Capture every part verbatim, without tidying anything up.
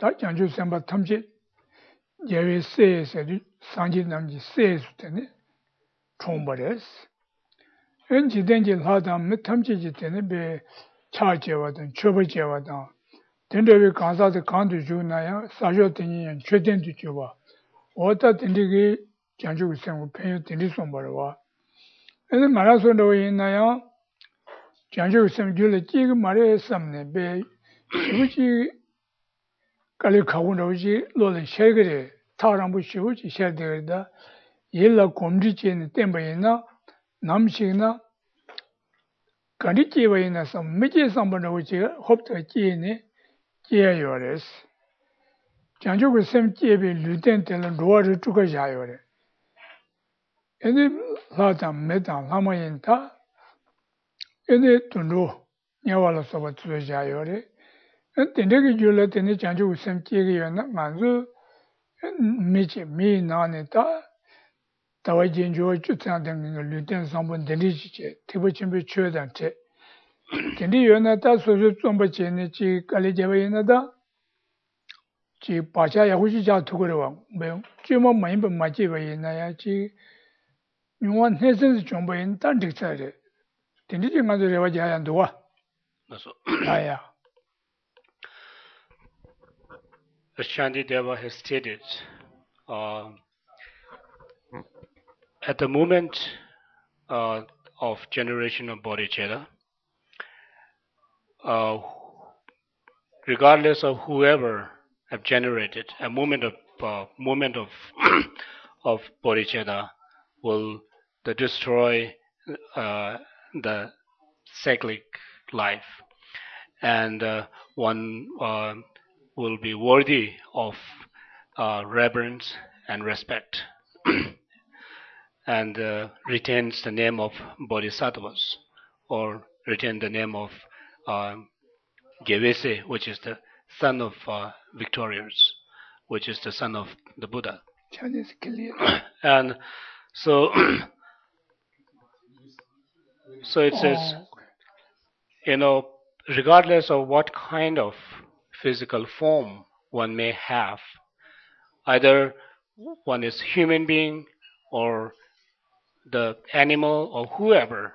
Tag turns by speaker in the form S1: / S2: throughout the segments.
S1: 다 장주 삼바 탐지 예외 세에서 상지 남지 세에서 되네 총버렸어. 엔지된지 하다 몇 탐지지 되네 배 차제와든 처벌제와든 된대비 간사의 간도 주나야 사조 되니 최된도 줘봐. 어디다 된디게 장주 생고 편요 된디 손버려와. 근데 말아서도 있나요? 장주 생줄에 지금 말에 삼네 배 시부지 깔리 가고노지 로는 쉐그레 타랑부 시부지 쉐데다 일라 곰지체는 템바이나 남식나 가리치바이나 섬 미제 섬번오지 홉터 지네 지야요레스 장주고 셈 지에비 루텐텔은 로아를 두고 자요레 에네 하다 메다 하마인타 에네 tun로 냐와라 소바 tu자요레 엔데게 줄라 테네 장주고 셈 지에기요나 만주 미제 미나네타 다와진 조 주창된 거 루텐 섬번 데리지체 티버침비 추어단테 근데 연나다 소소 좀 버체네 지 깔리제바이나다 지 바자야 후지자 두고려와 뭐 쥐모 많이 번 맞지바이나야 지 용원 해선스 좀 보인 단득사래 근데 지금도 레와지 하얀도와
S2: 그래서
S1: 아야
S2: as Shantideva has stated, uh, at the moment uh, of generation of bodhicitta, uh, regardless of whoever have generated a moment of uh, moment of of bodhicitta, will the destroy uh, the cyclic life, and uh, one uh, will be worthy of uh, reverence and respect, and uh, retains the name of bodhisattvas, or retain the name of uh, Gewese, which is the son of uh, Victorious, which is the son of the Buddha.
S1: Chinese clear.
S2: And so, so it says,
S1: Oh, okay.
S2: you know, regardless of what kind of physical form one may have, either one is human being or the animal or whoever,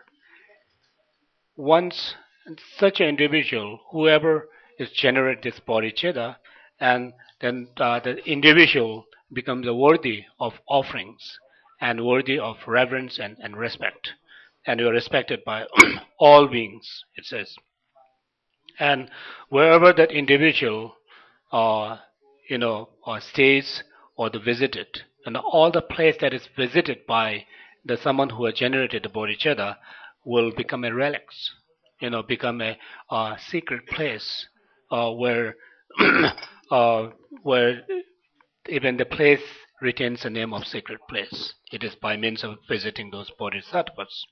S2: once such an individual, whoever is generate this bodhicitta, and then uh, the individual becomes worthy of offerings and worthy of reverence and, and respect, and you are respected by all beings, it says. And wherever that individual, uh, you know, uh, stays or the visited, and all the place that is visited by the someone who has generated the bodhicitta will become a relics, you know, become a uh, secret place uh, where uh, where even the place retains the name of sacred place. It is by means of visiting those bodhisattvas.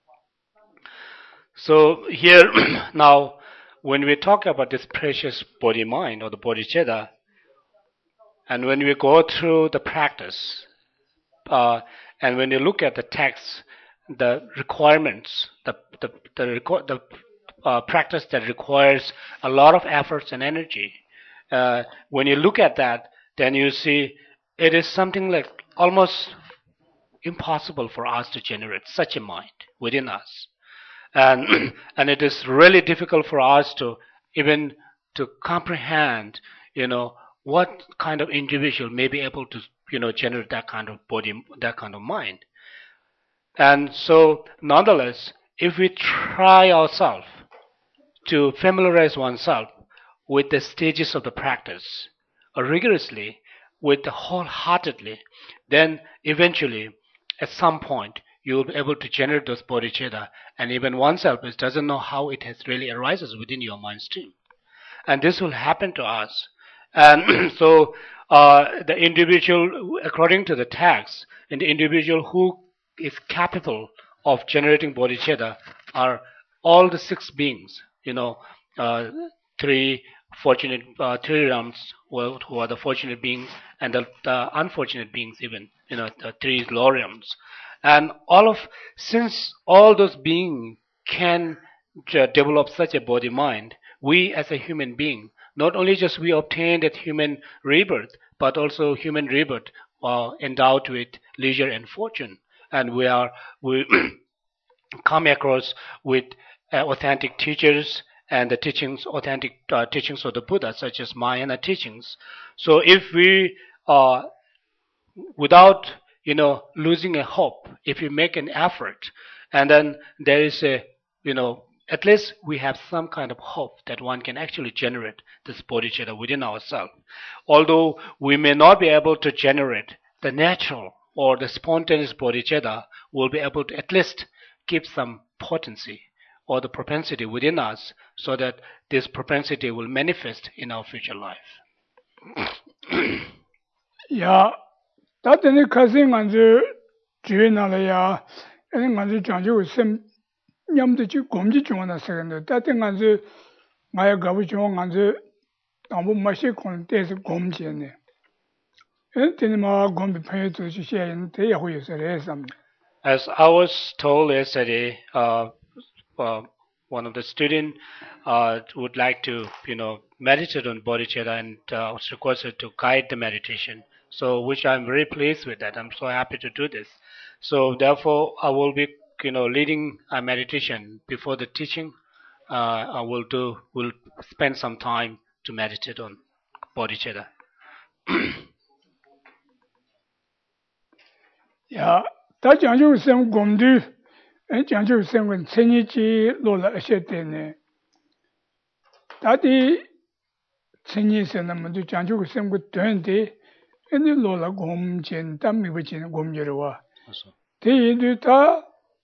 S2: So here now, when we talk about this precious body mind or the bodhicitta, and when we go through the practice, uh, and when you look at the text, the requirements, the the the, reco- the uh, practice that requires a lot of efforts and energy, uh, when you look at that, then you see it is something like almost impossible for us to generate such a mind within us. And and it is really difficult for us to even to comprehend, you know, what kind of individual may be able to, you know, generate that kind of body, that kind of mind. And so, nonetheless, if we try ourselves to familiarize oneself with the stages of the practice uh, rigorously, with the wholeheartedly, then eventually, at some point, you will be able to generate those bodhicitta, and even oneself is, doesn't know how it has really arises within your mind stream. And this will happen to us. And so uh, the individual, according to the text, and the individual who is capable of generating bodhicitta are all the six beings, you know, uh, three fortunate, uh, three realms well, who are the fortunate beings, and the, the unfortunate beings even, you know, the three lower realms. And all of, since all those beings can uh, develop such a body mind, we as a human being not only just we obtain that human rebirth, but also human rebirth uh, endowed with leisure and fortune, and we are we come across with uh, authentic teachers and the teachings, authentic uh, teachings of the Buddha, such as Mahayana teachings. So if we, uh, without you know losing a hope, if we make an effort, and then there is a you know at least we have some kind of hope that one can actually generate this bodhicitta within ourselves. Although we may not be able to generate the natural or the spontaneous bodhicitta, we'll be able to at least keep some potency or the propensity within us so that this propensity will manifest in our future life.
S1: Yeah, that in the cousin and the Juvenalaya, and on the Janjo sem Yam the Gomji Jona second, that thing as the Maya Gavijon and the Abu Mashikon days Gomji. And then my Gombi pay to share in the Yahoo is a
S2: As I was told yesterday, uh, uh, one of the students uh, would like to, you know, meditate on bodhicitta and uh, was requested to guide the meditation. So, which I'm very pleased with that. I'm so happy to do this. So, therefore, I will be, you know, leading a meditation before the teaching. Uh, I will do, will spend some time to meditate on bodhicitta.
S1: Yeah, that Janjo sem Gomdu. And Janjo sem when Senichi Lola Ashetene. That the Senis and the Madu Janjo sem with twenty, and the Lola Gomjin, Tamibichin Gomjera. They do ta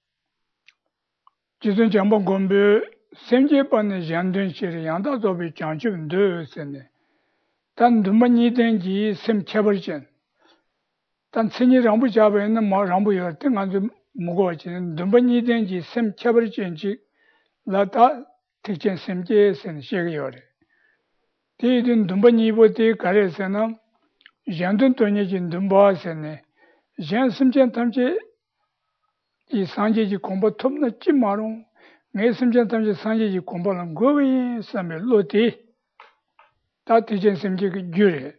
S1: Jison Jambo Gombe, Semje Pan Jandun Shiri, Yanda Zobi Janjo and Do Sene. Tan Dumani Denji Sem Chaberjan. Tan Seni Rambu Java and the more Rambu thing on the Mugochin, Dumani Denji Sem Chaberjanji, Lata teaching Semjes and Shiriore. They didn't Dumbani Bote Karesana, Jandun Tonijin Dumba Sene, Jan Simjan Tamje. 이 상제지 공부 톱나 찜마롱 내 심전탐지 상제지 공부는 거기 섬에 로티 다 대전 심지 그 규례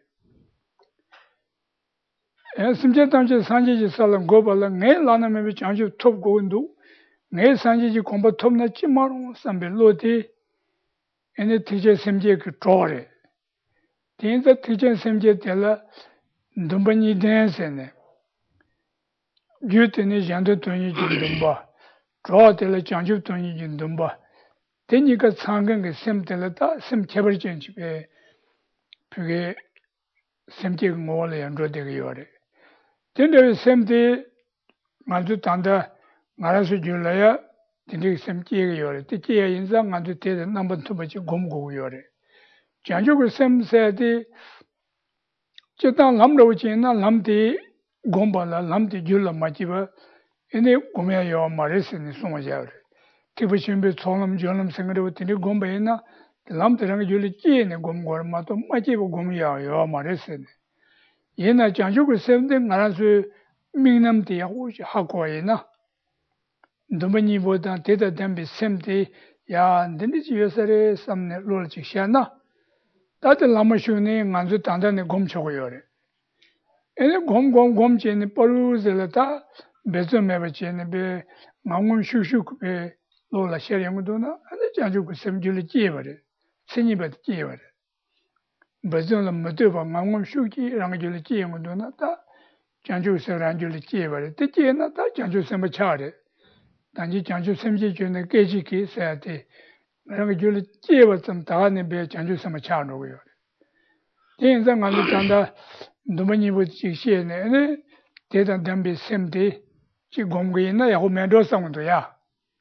S1: 에 심전탐지 상제지 살은 고발은 내 라나메 장주 톱 고운도 내 상제지 공부 톱나 찜마롱 섬에 로티 에네 대전 심지 그 조례 대전 대전 심지 될라 dumbanyi densene gyutene jandu tonyi jindumba draw tele janju tonyi jindumba tenika sangan ge sem tele ta sem chebar chenchi be pge semje ngole yandro de yore tende semde mandu tanda ngarasu julaya tende semje ge yore te che insa mandu te number two ba gomgo yore janju ge sem se de chetan lamro chena lamde gombala lamde julla majiba ene gomya yo maresini somajaure tibishimbe sonam jonam sengre tini gombaena lamde rang julli chene gomgor mato majiba gomya yo maresini yena janju ge semde ngarasu mingnam de yago hakoena domani bodan teda dambe semde ya ndinji yosare samne lol chishana 다들 남으시네 만주 단단히 곰쳐고요래. 얘네 곰곰 곰체네 버루zel다 베즈메베체네 베 망문 슈슈크 베 로라 셔령도나 아니 자주 그 sem줄이 찌버래. 신이베 찌버래. 베즈는 못도 망문 슈기랑 줄이 찌용도나 다 자주 서란 줄이 찌버래. 뜻이나 다 자주 sembe 차래. 단지 자주 sem지 주네 깨지기 세야돼. 그런 줄이 찌버 좀 다네 베 자주 sembe 차노고요. 인상 안 된다. 너무니 보지시네. 대단 담비 샘데 지 공부이나 야고 면도 상도야.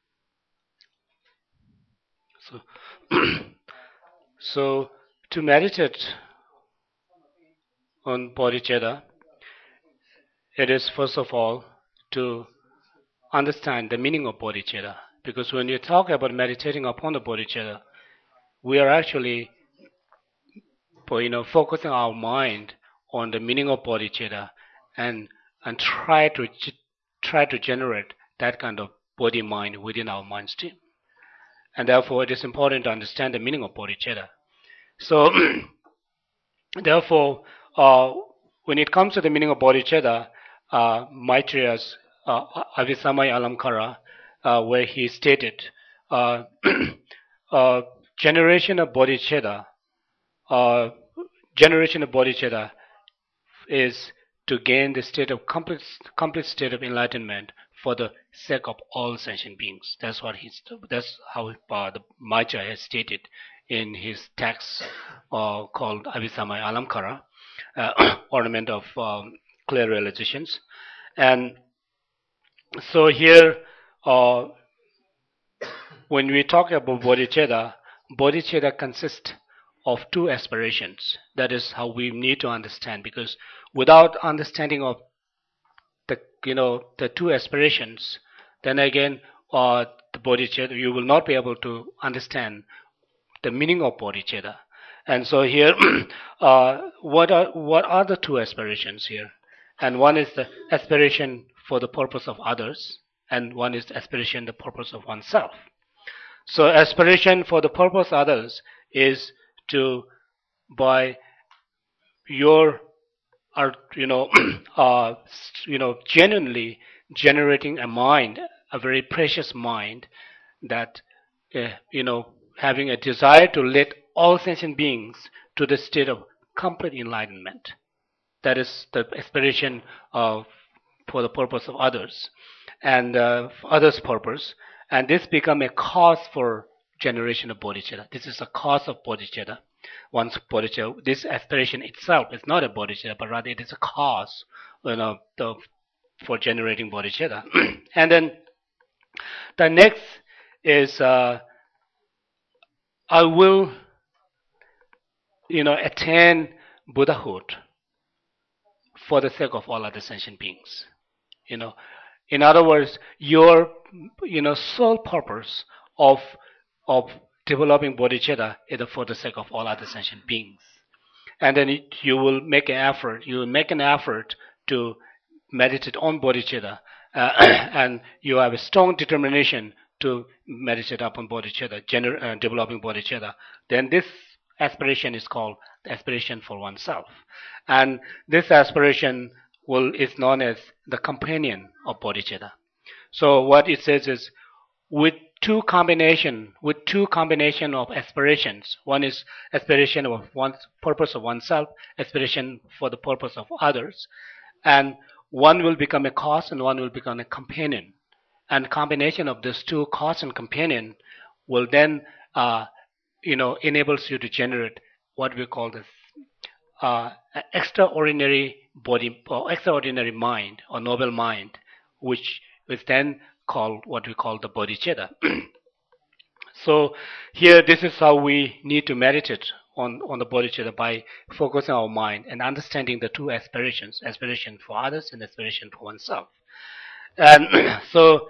S2: So, so to meditate on bodhicitta, it is first of all to understand the meaning of bodhicitta. Because when you talk about meditating upon the bodhicitta, we are actually you know, focusing our mind on the meaning of bodhicitta and and try to try to generate that kind of body mind within our mind stream. And therefore, it is important to understand the meaning of bodhicitta. So, therefore, uh, when it comes to the meaning of bodhicitta, uh, Maitreya's uh, Avisamaya Alamkara, uh, where he stated, uh, uh, generation of bodhicitta, uh, generation of bodhicitta is to gain the state of complete, complete state of enlightenment for the sake of all sentient beings. That's what he's. That's how uh, the Maitreya has stated in his text uh, called Avisamaya Alamkara, uh, ornament of um, clear realizations. And so here, uh, when we talk about bodhicitta, bodhicitta consists of two aspirations. That is how we need to understand, because without understanding of the you know the two aspirations, then again uh, the bodhicitta, you will not be able to understand the meaning of bodhicitta. And so here, uh, what are what are the two aspirations here? And one is the aspiration for the purpose of others, and one is the aspiration the purpose of oneself. So aspiration for the purpose of others is to, by your, are you know, uh, you know, genuinely generating a mind, a very precious mind, that uh, you know, having a desire to lead all sentient beings to the state of complete enlightenment. That is the aspiration of for the purpose of others, and uh, for others' purpose, and this become a cause for generation of bodhicitta. This is a cause of bodhicitta. Once bodhicitta, this aspiration itself is not a bodhicitta, but rather it is a cause, you know, the, for generating bodhicitta. And then the next is uh, I will, you know, attain Buddhahood for the sake of all other sentient beings. You know, in other words, your, you know, sole purpose of of developing bodhicitta is for the sake of all other sentient beings. And then it, you will make an effort. You will make an effort to meditate on bodhicitta, uh, and you have a strong determination to meditate upon bodhicitta, gener- uh, developing bodhicitta. Then this aspiration is called aspiration for oneself, and this aspiration will is known as the companion of bodhicitta. So what it says is, with two combination, with two combination of aspirations. One is aspiration of one's purpose of oneself, aspiration for the purpose of others, and one will become a cause and one will become a companion. And combination of these two, cause and companion, will then, uh, you know, enables you to generate what we call this uh, extraordinary body or extraordinary mind or noble mind, which is then called what we call the bodhicitta. So here, this is how we need to meditate on, on the bodhicitta, by focusing our mind and understanding the two aspirations, aspiration for others and aspiration for oneself. And so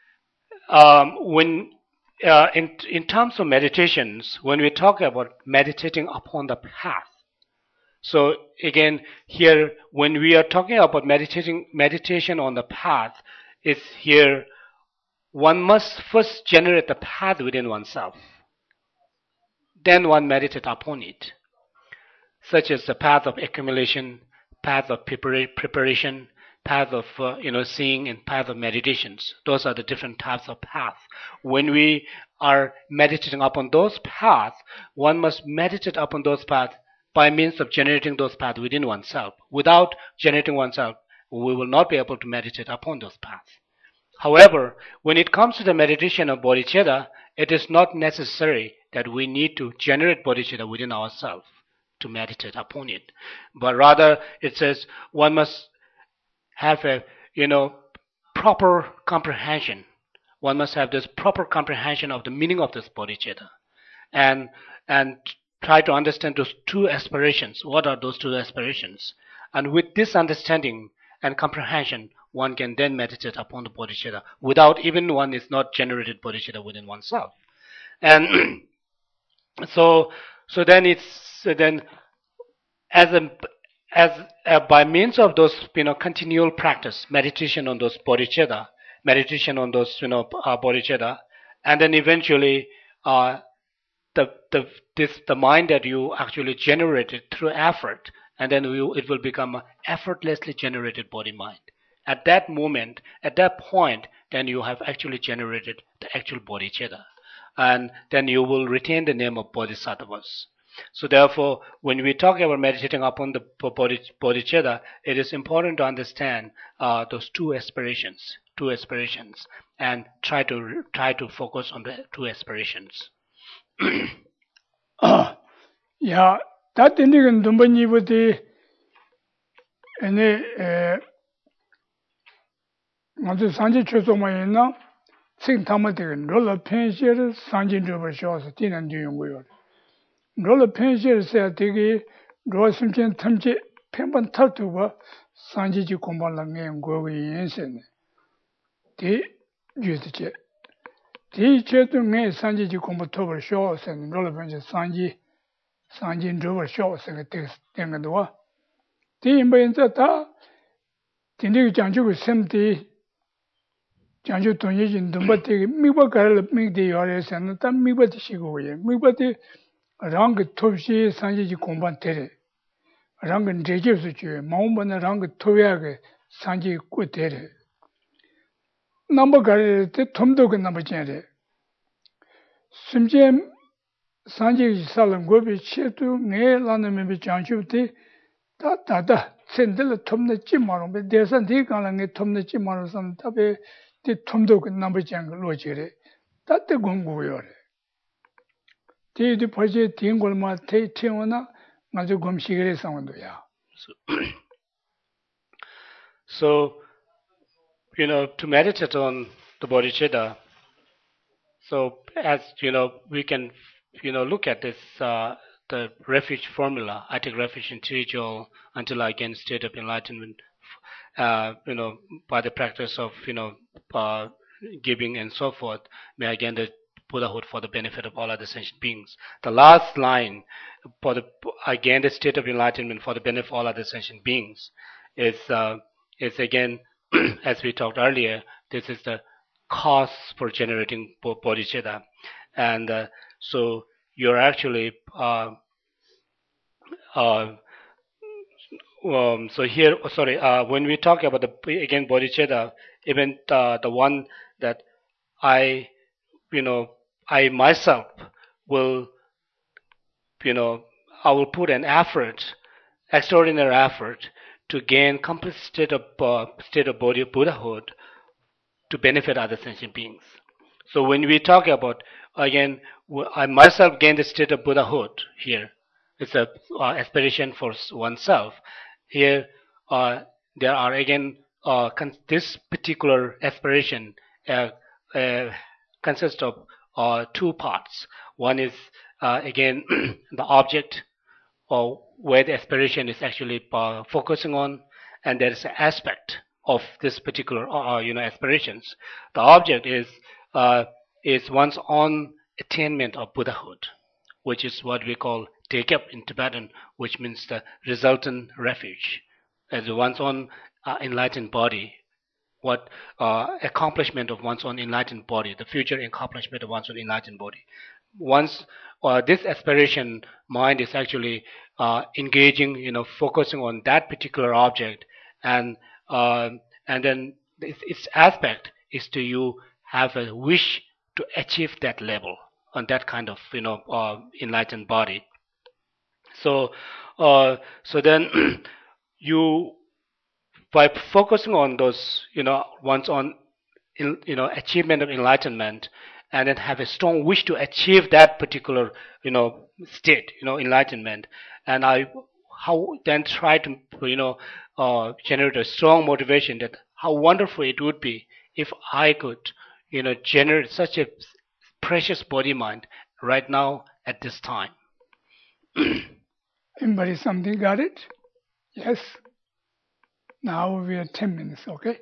S2: um, when uh, in, in terms of meditations, when we talk about meditating upon the path, so again here, when we are talking about meditating meditation on the path, it's here one must first generate the path within oneself. Then one meditate upon it, such as the path of accumulation, path of preparation, path of uh, you know seeing, and path of meditations. Those are the different types of paths. When we are meditating upon those paths, one must meditate upon those paths by means of generating those paths within oneself. Without generating oneself, we will not be able to meditate upon those paths. However, when it comes to the meditation of bodhicitta, it is not necessary that we need to generate bodhicitta within ourselves to meditate upon it. But rather, it says one must have a, you know, proper comprehension. One must have this proper comprehension of the meaning of this bodhicitta, and and try to understand those two aspirations. What are those two aspirations? And with this understanding and comprehension, one can then meditate upon the bodhicitta without even one is not generated bodhicitta within oneself. And so, so then it's so then as a as a, by means of those, you know, continual practice, meditation on those bodhicitta, meditation on those, you know, uh, bodhicitta, and then eventually uh, the the the this the mind that you actually generated through effort, and then you, it will become an effortlessly generated body mind. At that moment, at that point, then you have actually generated the actual bodhicitta, and then you will retain the name of bodhisattvas. So therefore, when we talk about meditating upon the bodhicitta, it is important to understand uh, those two aspirations, two aspirations, and try to try to focus on the two aspirations.
S1: 야, 다 된디는 돈번이부터 ene 먼저 산지 최소만 있나 생 담아되는 롤러 펜시를 산지 접을 쇼서 뛰는 뒤인 거요. 롤러 펜시를 써야 되게 로스면 탐지 펜번 탈투가 산지지 공부하는 거고 인생. 대 유지체. 대 제도에 산지지 공부 토벌 쇼서 롤러 펜시 산지 산지 접을 쇼서 된 거도. 대 인바인자 다 진짜 장주고 샘디 장주 돈이진 돈바티 미바 가를 미디 요래서는 땀 미바티 시고예 미바티 랑그 톱시 산지지 공반 테레 랑그 제제스 주 마음번에 랑그 토야게 산지 꾸 테레 넘버 가를 때 톰도 그 넘버 제레 심지에 산지 살은 고비 치도 내 라는 미 장주티 다다다 센들 톰네 찌마로 대선 대가랑에 톰네 찌마로 선 답에 티 톰도 그 넘버 장 로지레 따때 공부요래 티디 퍼제 팅골마 테 티오나 맞아 검시그레 상원도야.
S2: So, you know, to meditate on the bodhicitta, so as you know, we can, you know, look at this, uh, the refuge formula. I take refuge in individual until I gain state of enlightenment, uh, you know, by the practice of, you know, uh, giving and so forth, may I gain the Buddhahood for the benefit of all other sentient beings. The last line, for the I gain the state of enlightenment for the benefit of all other sentient beings, is uh, is again, as we talked earlier, this is the cause for generating bodhicitta, and uh, so you're actually uh, uh, um, so here, sorry, uh, when we talk about the again bodhicitta, even uh, the one that I, you know, I myself will, you know, I will put an effort, extraordinary effort, to gain complete state of uh, state of body Buddhahood to benefit other sentient beings. So when we talk about again, I myself gain the state of Buddhahood here. It's a uh, aspiration for oneself. Here, uh, there are again uh, this particular aspiration uh, uh, consists of uh, two parts. One is uh, again the object, or where the aspiration is actually uh, focusing on, and there is an aspect of this particular uh, you know aspirations. The object is uh, is one's own attainment of Buddhahood, which is what we call Dekep in Tibetan, which means the resultant refuge, as one's own uh, enlightened body. What uh, accomplishment of one's own enlightened body, the future accomplishment of one's own enlightened body. Once uh, this aspiration mind is actually uh, engaging, you know, focusing on that particular object, and uh, and then its, its aspect is to you have a wish to achieve that level on that kind of, you know, uh, enlightened body. So, uh, so then you, by focusing on those, you know, one's own, you know, achievement of enlightenment, and then have a strong wish to achieve that particular, you know, state, you know, enlightenment, and I, how then try to, you know, uh, generate a strong motivation that how wonderful it would be if I could, you know, generate such a precious body mind right now at this time.
S1: Anybody something got it? Yes. Now we are ten minutes, okay?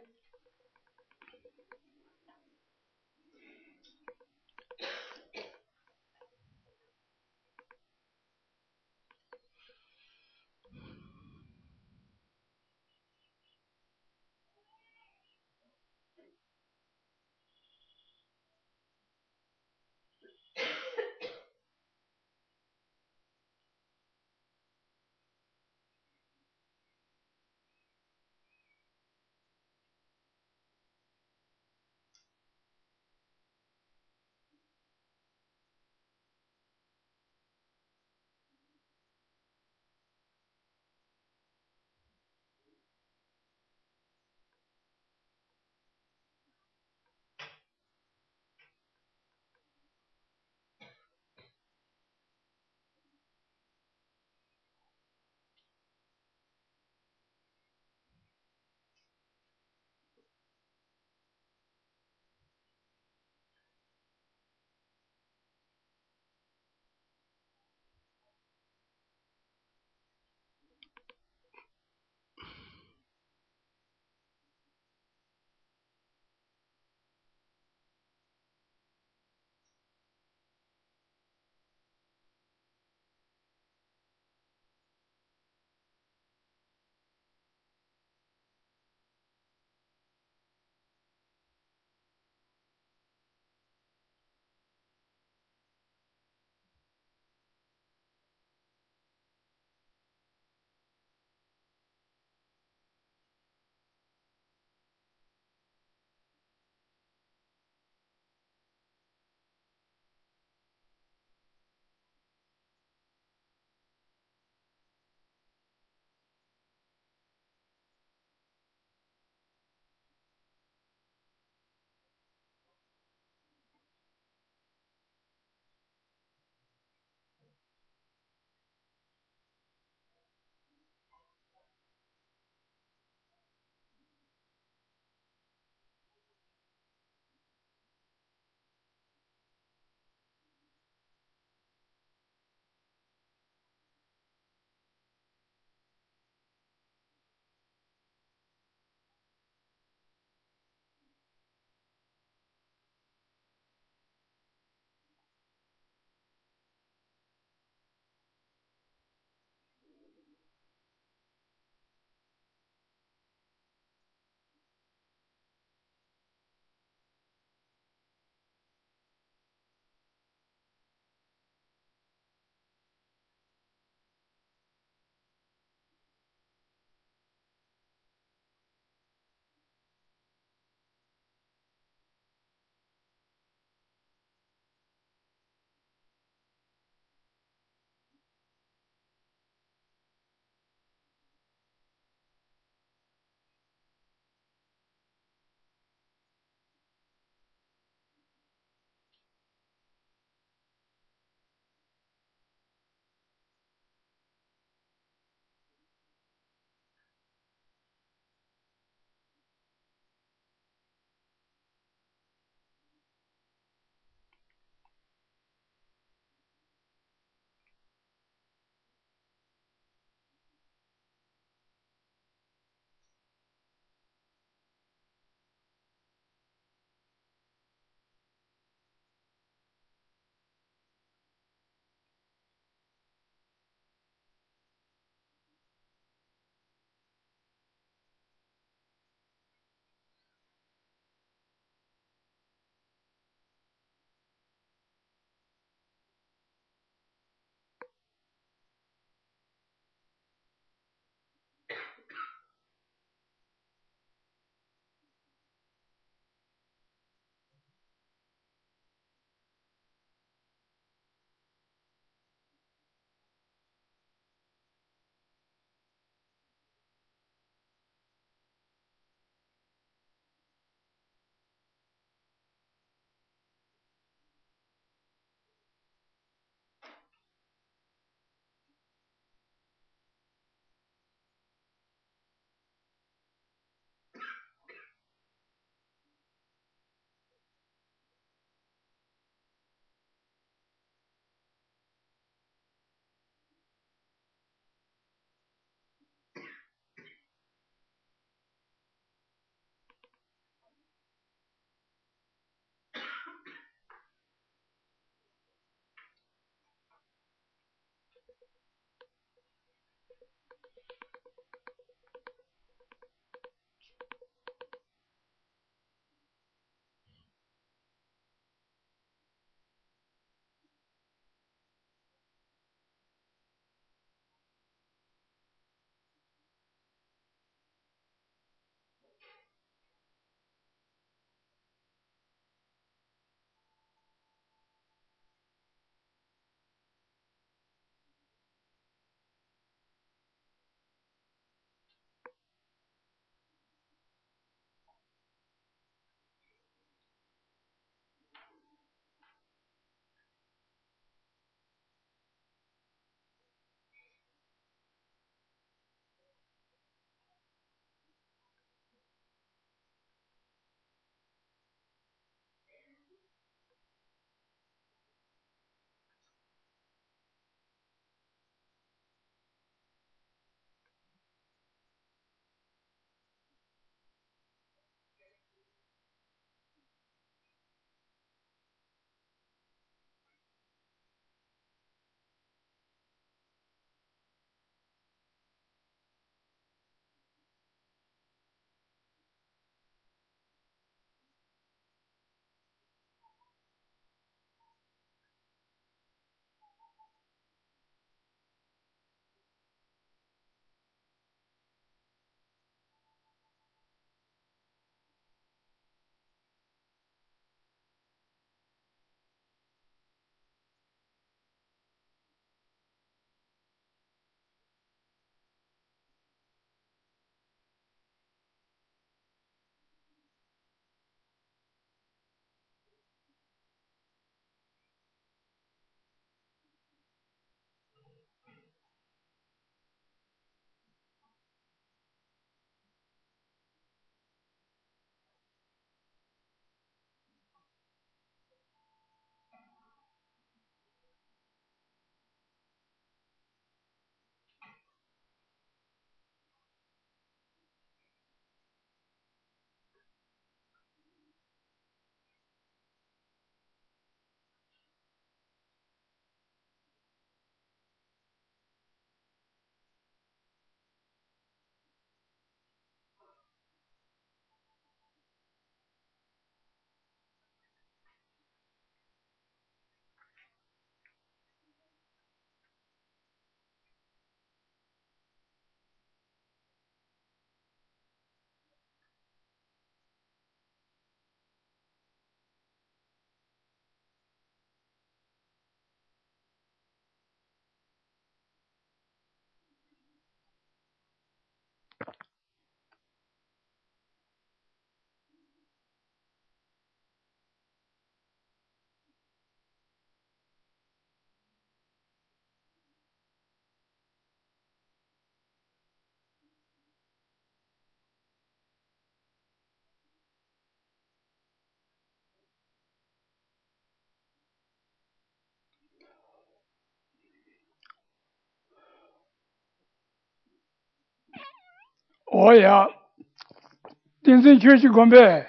S1: Oh yeah. Dinsen Chuchi Gombe.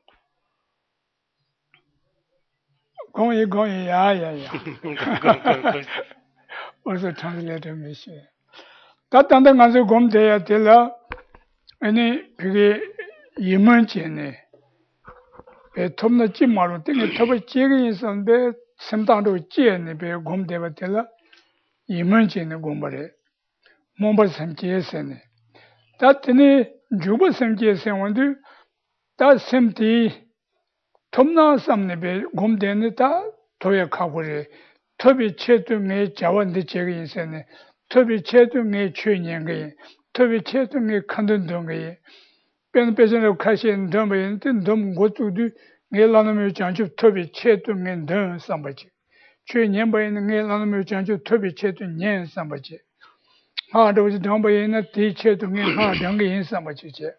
S1: Gong Gong yeah yeah yeah. Also translator mission. That and the answer Gom there tell any piggy Yemen. 배 톱나 찜마로 땡에 톱을 찌게 있었는데 sem당도 찌네 배 곰대가 될라 이문지는 곰벌에 몸벌 sem지에서네 다트니 주부 sem지에서 원도 다 sem티 톱나 삼네 배 곰대는 다 도약하고래 톱이 체중에 자원데 제게 있었네 톱이 체중에 최년게 톱이 체중에 칸던 동게 pen pesan kashin dhamma tin dham gotu du nge lana me chanchu thobi che tu ngen dhan sambachi chue nyen ba yin nge lana me chanchu thobi che tu nyen sambachi ha do ji dhamba yin ti che tu ngen ha dang yin sambachi che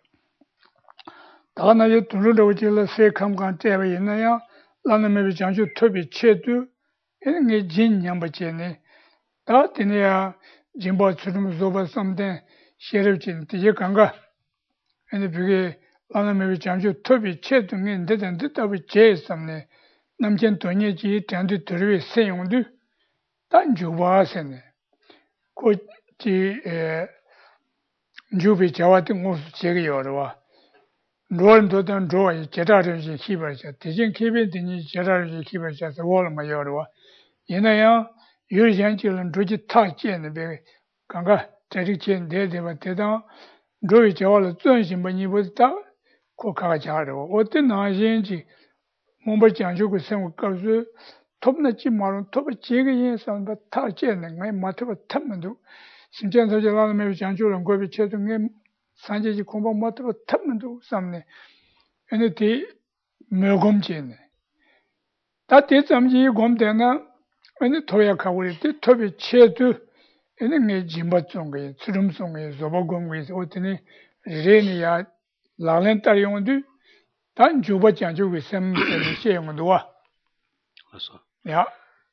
S1: da na ye tu ru do ji la se kham kan te ba yin ya lana me chanchu thobi che tu nge jin nyam ba che ne da tin ya jimba churum zoba samden shereb chin ti ye kanga and the Lana maybe Jamju Toby Chetung and didn't do that Jay some Namjan Tonya G turned to Turi saying do Tanju was and could the Jubi Jawating of Cherry or Roland Dodan draw a Jetaraj Kibers, teaching Kibit in Jetaraj Kibers as a wall of my Yorwa. Yenaya, Yurijantil and Drudget Tachi and the Berry Kanga, Teddy there they were Tedan. Drove all the when you was that Kokajaro. What the Najanji Mumba Janju could send with Kazu, Topnachi Maron, Top Chigi, and but Tachi and my matter of Tamandu. Since of the Lama Janju and Gobi Chetung, Sanji Kumba matter of Tamandu, some and the tea Melgum Chin. That is some G Gom Dana and the Toya Kawari, Toby Chetu. ene jimba tsonga tsurum songa zobogongwe otene rene ya lalen tar yongdu tan juba chanju we sem sem she yongdu wa yeah.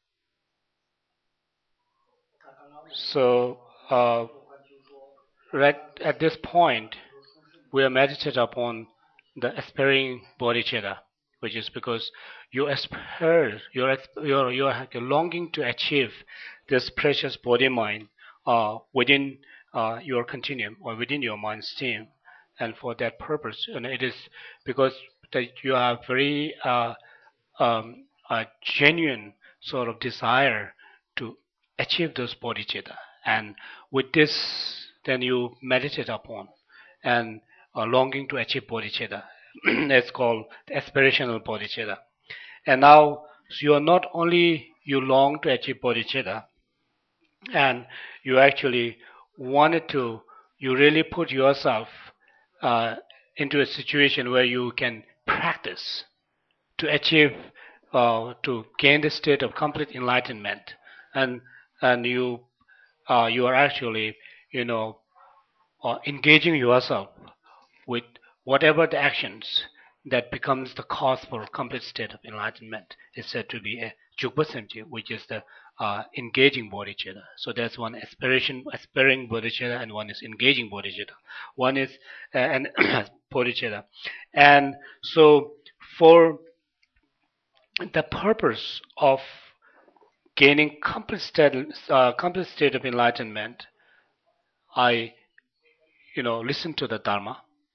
S2: So uh, right at this point we are meditated upon the aspiring bodhicitta, which is because you aspire, you're, you're, you're longing to achieve this precious body mind uh, within uh, your continuum or within your mind stream. And for that purpose, and it is because that you have very uh, um, a genuine sort of desire to achieve those bodhicitta. And with this, then you meditate upon and are longing to achieve bodhicitta. It's called the aspirational bodhicitta. And now so you are not only you long to achieve bodhicitta, and you actually wanted to, you really put yourself uh, into a situation where you can practice to achieve, uh, to gain the state of complete enlightenment, and and you uh, you are actually, you know, uh, engaging yourself with whatever the actions that becomes the cause for complete state of enlightenment is said to be a Jukpa Semchi, which is the uh, engaging bodhicitta. So there's one aspiration, aspiring bodhicitta, and one is engaging bodhicitta. One is uh, an bodhicitta. And so for the purpose of gaining complete state, uh, complete state of enlightenment, I, you know, listen to the Dharma,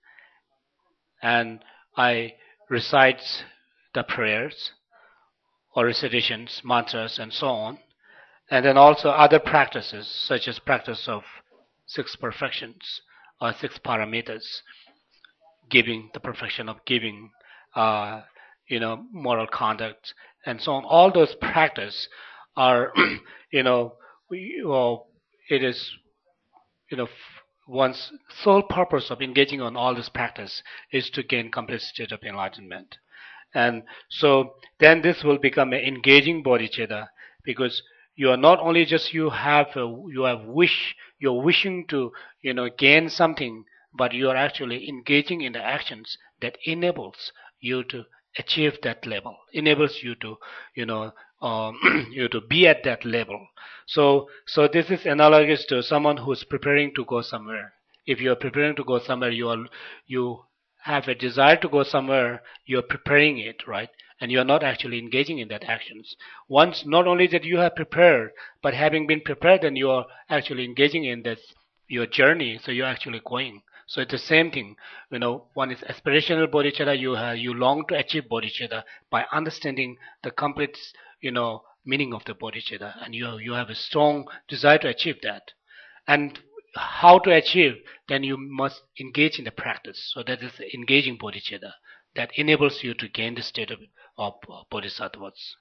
S2: and I recite the prayers or recitations, mantras, and so on, and then also other practices such as practice of six perfections or six paramitas, giving, the perfection of giving, uh, you know, moral conduct, and so on. All those practices are, you know, we, well, it is, you know, one's sole purpose of engaging on all this practice is to gain complete state of enlightenment. And so then this will become an engaging bodhicitta, because you are not only just you have a, you have wish, you're wishing to, you know, gain something, but you are actually engaging in the actions that enables you to achieve that level, enables you to, you know, um, you to be at that level. So, so this is analogous to someone who's preparing to go somewhere. If you are preparing to go somewhere, you are you have a desire to go somewhere, you are preparing it, right? And you are not actually engaging in that actions. Once, not only that you have prepared, but having been prepared, then you are actually engaging in this your journey. So you're actually going. So it's the same thing. You know, one is aspirational bodhicitta. You have you long to achieve bodhicitta by understanding the complete, you know, meaning of the bodhicitta, and you you have a strong desire to achieve that. And how to achieve? Then you must engage in the practice. So that is the engaging bodhicitta that enables you to gain the state of, of uh, bodhisattvas.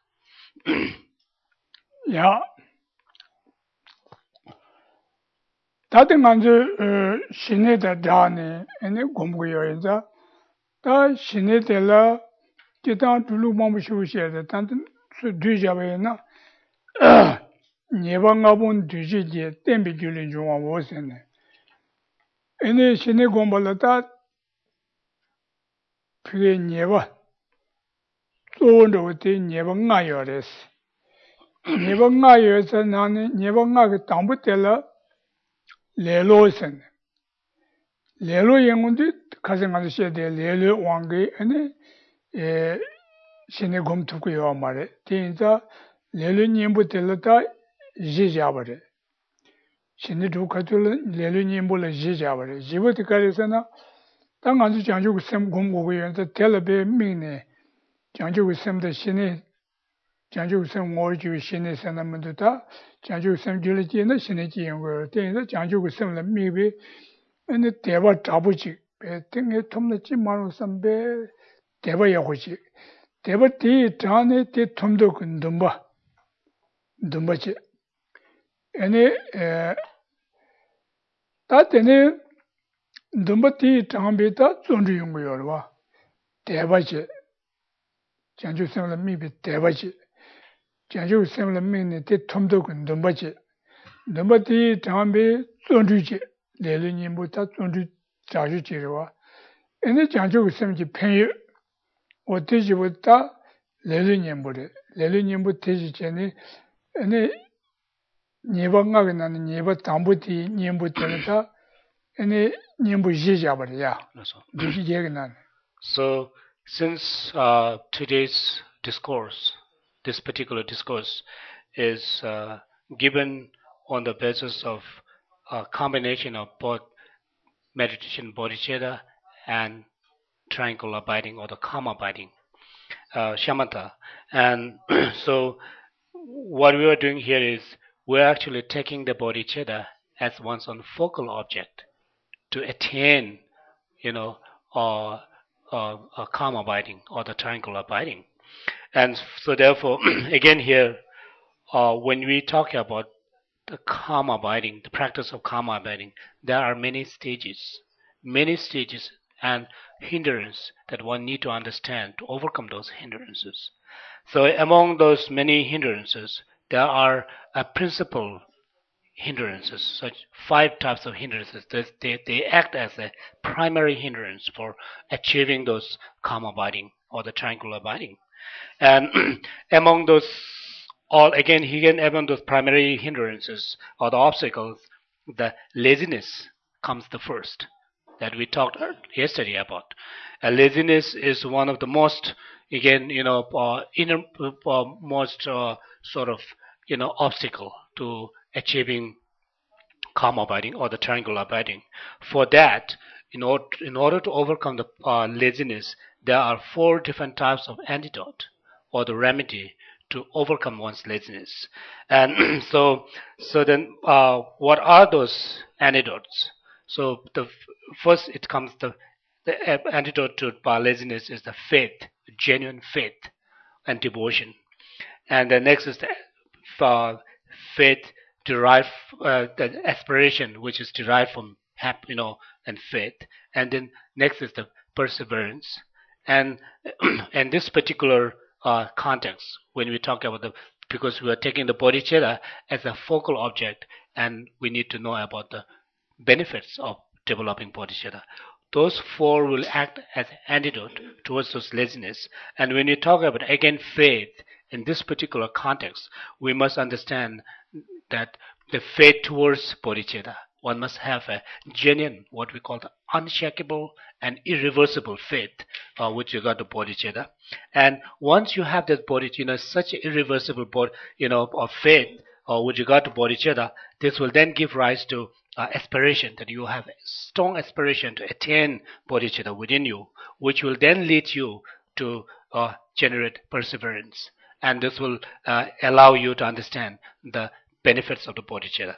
S1: Yeah. 다들 먼저 신에다 다네 에네 공부여자 다 신에들라 기타 둘로 몸부시오시에다 단든 뒤잡아야나 예방가본 뒤지지 땜비줄인 중앙 오세네 에네 신에 공부라다 그게 예바 또는데 예방가여레스 예방가여서 나는 예방가가 담부텔라 레로선 레로 영문도 가정하는 시대에 레로 왕게 아니 에 신의 검투고요 말에 진짜 레로 님부터다 지자버래 신의 두카들 레로 님불 지자버래 지부터 가려서나 당 아주 장주고 셈 공고고연서 텔레베 미네 장주고 셈의 신의 장주고 셈 오르주 신의 선남들다 장주고 셈 줄지는 신의 지연고 때에서 장주고 셈을 미비 근데 대바 잡으지 배등에 톰나지 말고 선배 대바야 호지 대바 뒤 전에 뒤 톰도 근dum바 dum바지 아니 에 다때네 dum바티 장비다 존중인 거요 봐 대바지 장주고 셈을 미비 대바지 장주고 셈을 미네 뒤 톰도 근dum바지 dum바티 장비 존중지 레르님부터 존중 자주 지르와 에네 장주고 셈지 팬이 어때지부터 레르님부터 레르님부터 되지 전에 에네 예방하게 나는 예방 담부티 님부터다 에네 님부 지자버려 지지게 난
S2: So since uh, today's discourse, this particular discourse is uh, given on the basis of a combination of both meditation bodhicitta and triangle abiding or the karma abiding, uh, shamatha. And so what we are doing here is we're actually taking the bodhicitta as one's own focal object to attain, you know, uh, uh, uh, karma abiding or the triangle abiding. And so therefore, again here, uh, when we talk about the karma abiding, the practice of karma abiding, there are many stages, many stages and hindrances that one need to understand to overcome those hindrances. So among those many hindrances, there are a principal hindrances, such five types of hindrances. They, they act as a primary hindrance for achieving those karma abiding or the triangle abiding. And among those all again, again, among those primary hindrances or the obstacles, the laziness comes the first that we talked yesterday about. Uh, laziness is one of the most, again, you know, uh, inner, uh, most uh, sort of, you know, obstacle to achieving karma abiding or the triangle abiding. For that, in order in order to overcome the uh, laziness, there are four different types of antidote or the remedy to overcome one's laziness. And so, so then, uh, what are those antidotes? So the first, it comes the the antidote to uh, laziness is the faith, genuine faith and devotion. And the next is the uh, faith derived, uh, the aspiration, which is derived from hap, you know, and faith. And then next is the perseverance. And and this particular uh, context, when we talk about the, because we are taking the bodhicitta as a focal object, and we need to know about the benefits of developing bodhicitta. Those four will act as antidote towards those laziness. And when we talk about, again, faith, in this particular context, we must understand that the faith towards bodhicitta, one must have a genuine, what we call the unshakable and irreversible faith uh, with regard to bodhicitta. And once you have that bodhicitta, you know, such an irreversible, bod, you know, of faith uh, with regard to bodhicitta, this will then give rise to uh, aspiration, that you have a strong aspiration to attain bodhicitta within you, which will then lead you to uh, generate perseverance. And this will uh, allow you to understand the benefits of the bodhicitta.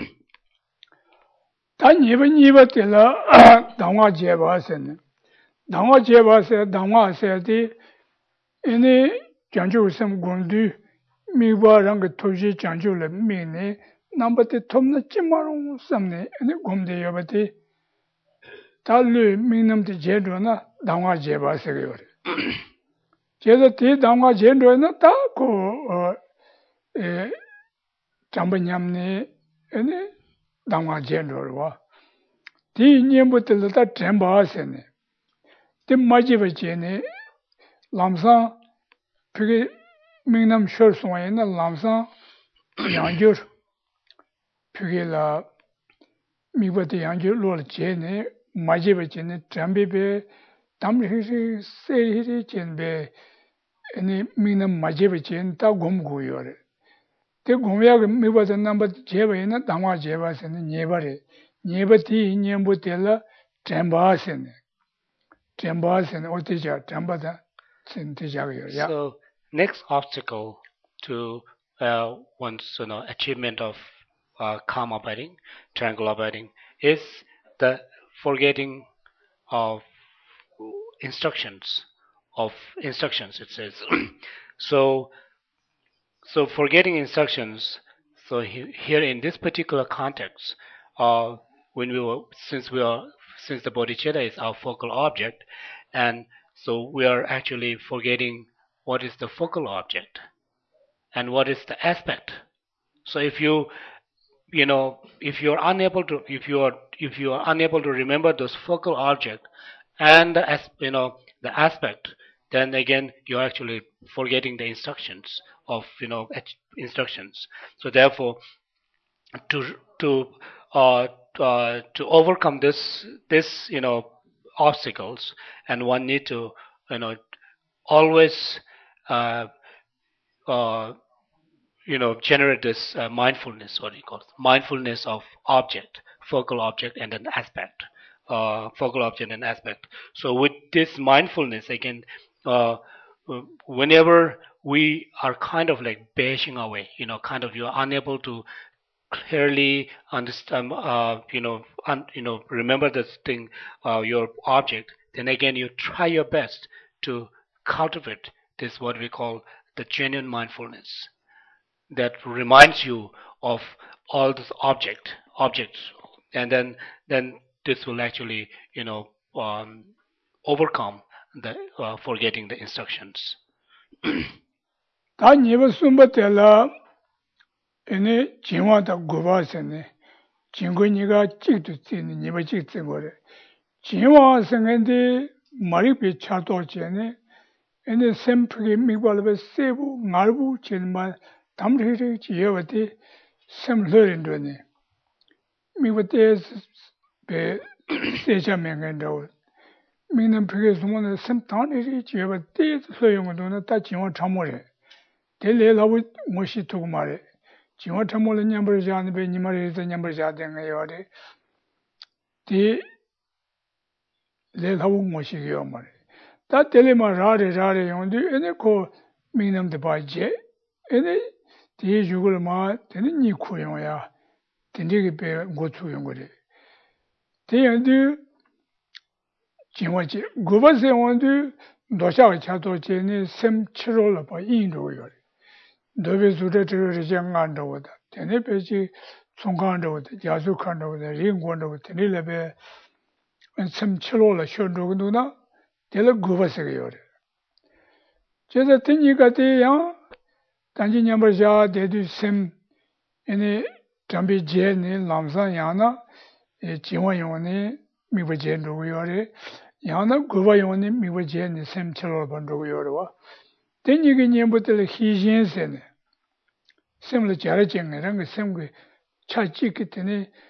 S1: 다 니바 니바 때라 당화 제바세네 당화 제바세 당화세디 이니 장주섬 군디 미바랑 그 토지 장주를 미네 남버테 톰나 찜마롱 섬네 이니 곰데 여바티 달르 미남데 제도나 당화 제바세요 제도 티 당화 제도나 다고 에 잠번냠네 이니 당화 제도와 디 님부터 다 잼바세네 디 마지버제네 람사 그게 민남 셔송에나 람사 양주 그게라 미버데 양주 로르제네 마지버제네 잠비베 담리시 세리리 젠베 아니 민남 마지버제는 다 곰고요래 그 공약 미버드 넘버 제베나 당화 제바세는 네버레 네버티 년부터라 잼바세네 잼바세는 어디자 잼바다 진짜가요.
S2: So next obstacle to uh, one's you know achievement of uh, calm abiding, tranquil abiding, is the forgetting of instructions of instructions. It says so. So forgetting instructions, so he, here in this particular context, uh, when we were, since we are, since the bodhicitta is our focal object, and so we are actually forgetting what is the focal object and what is the aspect. So if you, you know, if you are unable to, if you are, if you are unable to remember those focal object and the, as, you know, the aspect, then again you're actually forgetting the instructions of you know instructions. So therefore, to to uh, uh, to overcome this this you know obstacles, and one need to you know always uh, uh, you know generate this uh, mindfulness, what you call it, mindfulness of object, focal object, and an aspect, uh, focal object and aspect. So with this mindfulness, again. Uh, whenever we are kind of like bashing away, you know, kind of you are unable to clearly understand, uh, you know, un, you know, remember this thing, uh, your object, then again you try your best to cultivate this what we call the genuine mindfulness that reminds you of all this object, objects, and then then this will actually, you know, um, overcome the uh, forgetting the instructions.
S1: 다 니버 숨바텔라 에네 진화다 고바세네 진고니가 찍도 찍는 니버 찍는 거래 진화 생인데 머리비 차도제네 에네 샘프기 미발베 세부 말부 진만 담리리 지여버디 샘르린도네 미버데 베 세자명은도 민은 그게 소문에 샘탄이 지어버 때 소용도는 다 지원 참모래 델레라고 뭐시 두고 말해 지원 참모는 냠버지 않는 배 니말에서 냠버지 않는 거요래 디 레라고 뭐시요 말해 다 델레마 라레 라레 용도 에네 코 민남데 바제 에네 디 죽을 마 되는 니 코용이야 딘디게 배 고추용 거래 대연도 진화지 고바세원도 도샤가 차도제니 샘치로를 봐 인도요. 너베수데 저를 장안도다. 테네베지 총간도다. 야수칸도다. 링권도다. 테네레베 샘치로를 쇼도구나. 델 고바세요. 제가 tinni가 돼야 단지 냠버자 데두 샘 에네 잠비제니 람사야나 진화용네 미버제도요래 야나 고바용네 미버제니 샘처럼 번도요래와 된이게 년부터 희신세네 샘을 잘해쟁이랑 그 샘그 차지기 때문에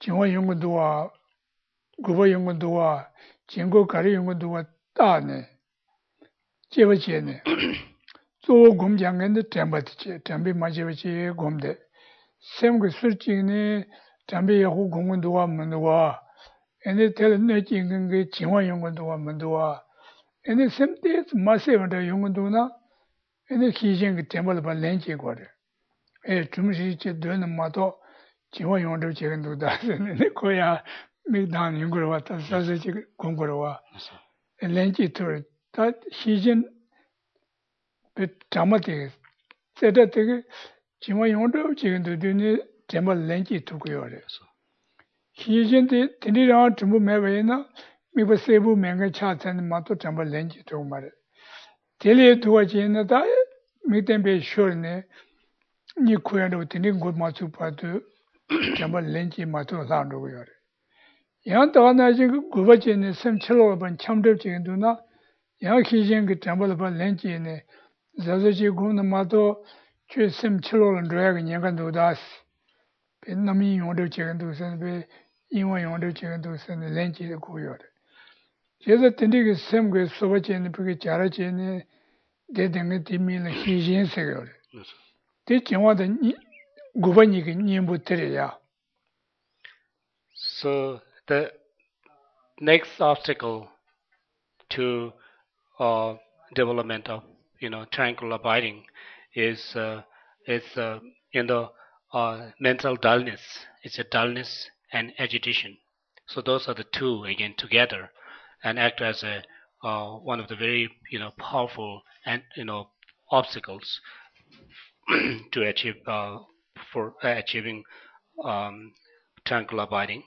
S1: Jingwa Yungu Dua, Guba Yungu Dua, Jingo Kari Yungu Dua, Dane, Jevachene. So Gum Jangan the Tambat, Tambi Majevachi Gumde. Same with searching Tambi Yahu Gumundua Mandua, and they tell Naking Jingwa Yungu Dua Mandua. And the same days, massive and the Yungunduna, and the Kijing temple by Lenchi quarter. A Tumshi doing the motto, Chiwa Yundu chicken do that, and the Koya make down Yungurwata, Sasachi Kungurwa, and Lenchi to it. That Kijin with Tamati said that Chiwa Yundu chicken to do temple Lenchi took yours. Kijin did Tinira Tumbu Mavena. Maybe Sebu Manga Chat and Mato Temple Lenji to Mare. Tell you to watch in the diet, make them be sure ne. You queer to Tini good Matu Patu, Temple Lenji Matu Sandu. Yantana Gubachin is some cello and Chamder Chicken do not. Yakijing Temple of Lenji in a Zazachi Guna Mato, choose some cello and dragon Yagan do das. Penami order chicken to send be, you order chicken to send the Lenji the Kuyor. Jeza Tindig same with Sovachi and the Pugacharachi and they didn't mean the Hijin Segor. Teaching what the Gubanik in Nimbuteria.
S2: So the next obstacle to uh, development of you know tranquil abiding is uh, is uh, in the uh, mental dullness. It's a dullness and agitation. So those are the two again together. And act as a uh, one of the very you know powerful and you know obstacles to achieve uh, for uh, achieving um, tranquil abiding.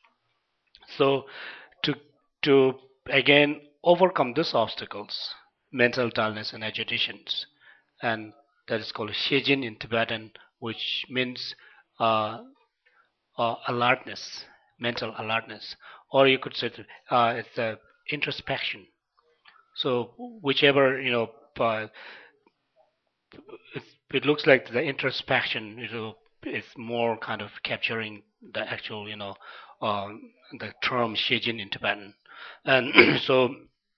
S2: So to to again overcome these obstacles, mental dullness and agitations, and that is called shijin in Tibetan, which means uh, uh, alertness, mental alertness, or you could say uh, it's a introspection. So whichever you know, uh, it, it looks like the introspection you know, is more kind of capturing the actual you know um, the term shijin in Tibetan, and so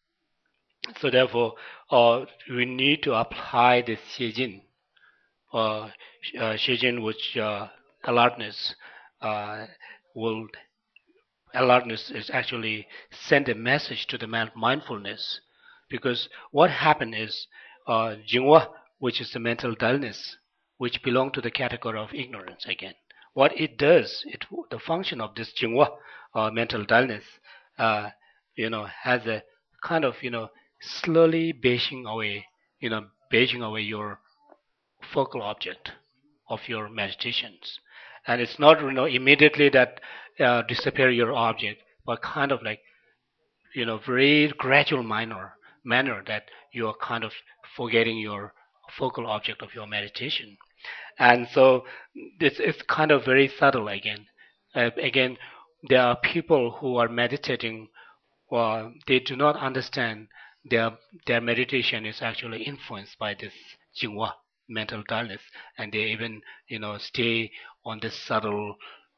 S2: so therefore uh, we need to apply this shijin, uh, uh, shijin which uh, alertness uh, will alertness is actually send a message to the mindfulness, because what happened is uh, jingwa, which is the mental dullness, which belong to the category of ignorance again. What it does, it the function of this jingwa, uh, mental dullness, uh, you know, has a kind of you know slowly beijing away, you know, beijing away your focal object of your meditations. And it's not you know immediately that uh, disappear your object, but kind of like you know very gradual minor manner that you are kind of forgetting your focal object of your meditation. And so this is kind of very subtle again. Uh, again, there are people who are meditating, uh, they do not understand their their meditation is actually influenced by this jingwa, mental dullness, and they even you know stay on this subtle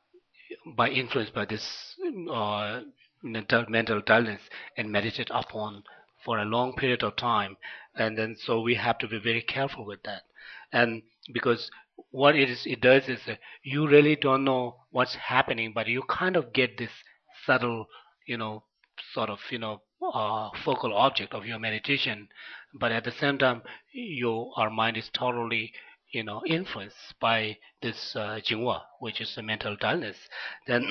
S2: by influence by this uh, mental dullness and meditate upon for a long period of time. And then so we have to be very careful with that. And because what it is it does is uh, you really don't know what's happening, but you kind of get this subtle you know sort of you know uh, focal object of your meditation, but at the same time your our mind is totally you know influenced by this uh, jingwa, which is the mental dullness. Then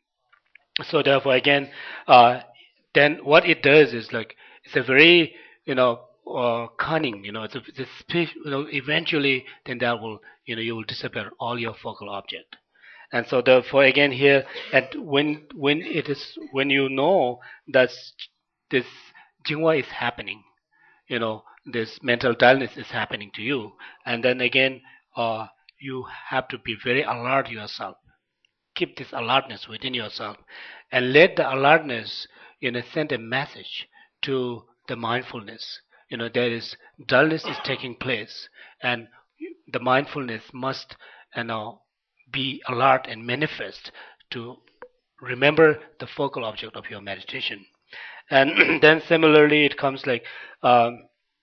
S2: so therefore again uh, then what it does is like it's a very you know uh, cunning you know it's a, it's a spe- you know eventually then that will you know you will disappear all your focal object. And so therefore again here at when when it is when you know that this jingwa is happening, you know this mental dullness is happening to you, and then again uh, you have to be very alert yourself, keep this alertness within yourself, and let the alertness you know send a message to the mindfulness. You know there is dullness is taking place, and the mindfulness must you know be alert and manifest to remember the focal object of your meditation. And then similarly, it comes like um,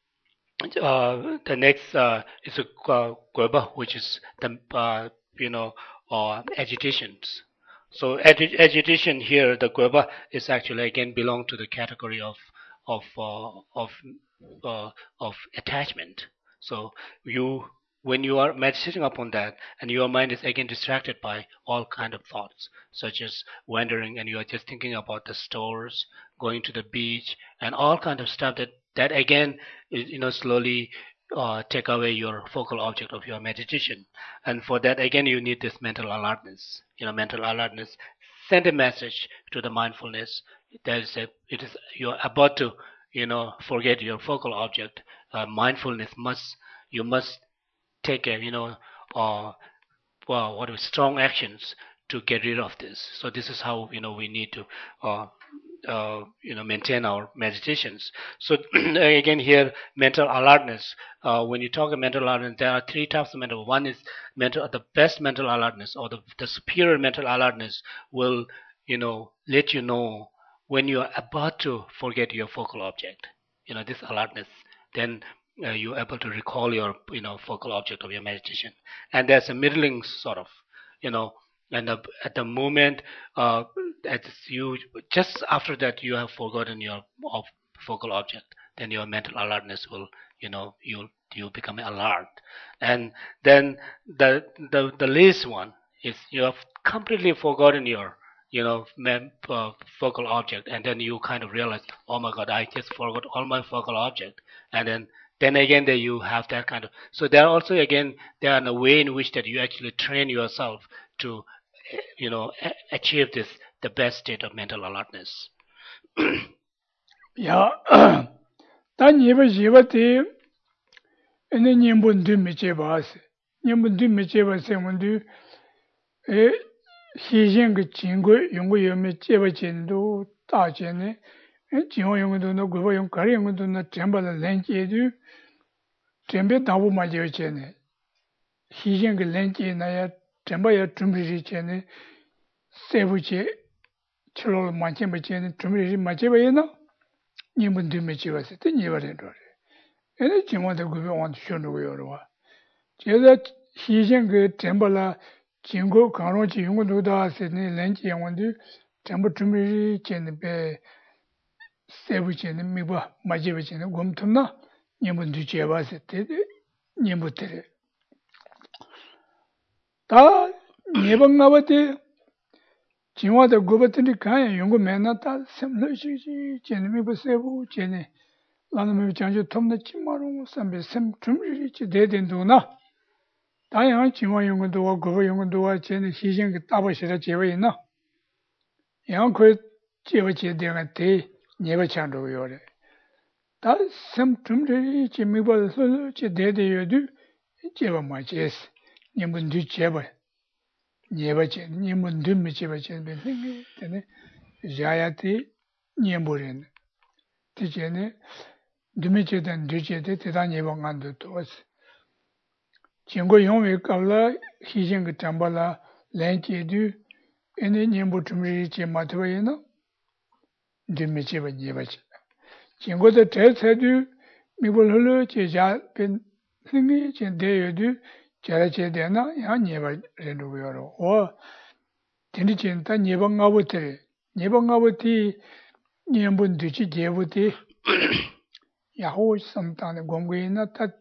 S2: uh, the next uh, is a uh, guoba, which is the uh, you know uh, agitations. So agi- agitation here, the guoba is actually again belong to the category of of uh, of uh, of attachment. So you when you are meditating upon that and your mind is again distracted by all kind of thoughts such as wandering and you are just thinking about the stores, going to the beach and all kind of stuff that that again you know slowly uh, take away your focal object of your meditation. And for that again you need this mental alertness. You know mental alertness send a message to the mindfulness that is a, it is you're about to you know forget your focal object. Uh, mindfulness must you must take a you know uh, well, what are strong actions to get rid of this. So this is how you know we need to uh, uh, you know maintain our meditations. So again here mental alertness. Uh, when you talk of mental alertness, there are three types of mental. One is mental the best mental alertness or the, the superior mental alertness will you know let you know when you are about to forget your focal object. You know this alertness. Then uh, you're able to recall your you know focal object of your meditation. And there's a middling sort of you know and the, at the moment uh, at you just after that you have forgotten your of focal object, then your mental alertness will you know you'll you become alert. And then the the the least one is you have completely forgotten your you know mem- uh, focal object, and then you kind of realize, oh my god, I just forgot all my focal object. And then then again that you have that kind of so there are also again there are a way in which that you actually train yourself to you know achieve this the best state of mental alertness.
S1: 야, 단 예버 예버티 ene nyembo ndu meche baase. Nyembo ndu meche baase mundu e hijin ge jingo yongo yome cheba chendo ta chene e jingo yongo do no gobo yongo kari yongo do na temba la lenche du tembe dabu ma je chene. Hijin ge lenche na ya temba ya tumri chene sebu che chilo ma chemba chene tumri ma cheba yena nyembo ndu meche baase te nyebare do. ene jingo de gobo wan shono go yorwa. 제가 희생 그 템벌라 진고 강로지 용도 다스니 렌지 영원도 전부 준비 전에 세부지는 미버 마지부지는 곰tum나 님분도 제바세 때 님부터 다 예방나버때 진화다 고버트니 가야 용고 맨나다 sem러시지 전에 미버 세부 전에 나는 장주 톰나 치마로 삼베 셈 준비지 대된도나 다양한 진화 연구도와 고버 연구도와 제는 희생 그 따버시라 제외이나 양 그 제외 제대가 대 네버 찬도 요래 다 섬tum들이 재미벌서 제대대여도 제가 맞제스 님분도 제발 네버제 님분도 미제버제 되네 되네 자야티 님보는 티제네 드미제된 드제데 대단 예방안도 또스 진고 용외 깔라 희생 그 담발라 렌제도 에네 님보 tumri 제 마트웨나 드미제버 예버제 진고도 대세도 미볼로 제자 빈 흥이 제대여도 자라제되나 야 예버 렌도요로 어 진짜 예방가부터 예방가부터 님분 뒤지 제부터 야호 섬탄의 공부이나 다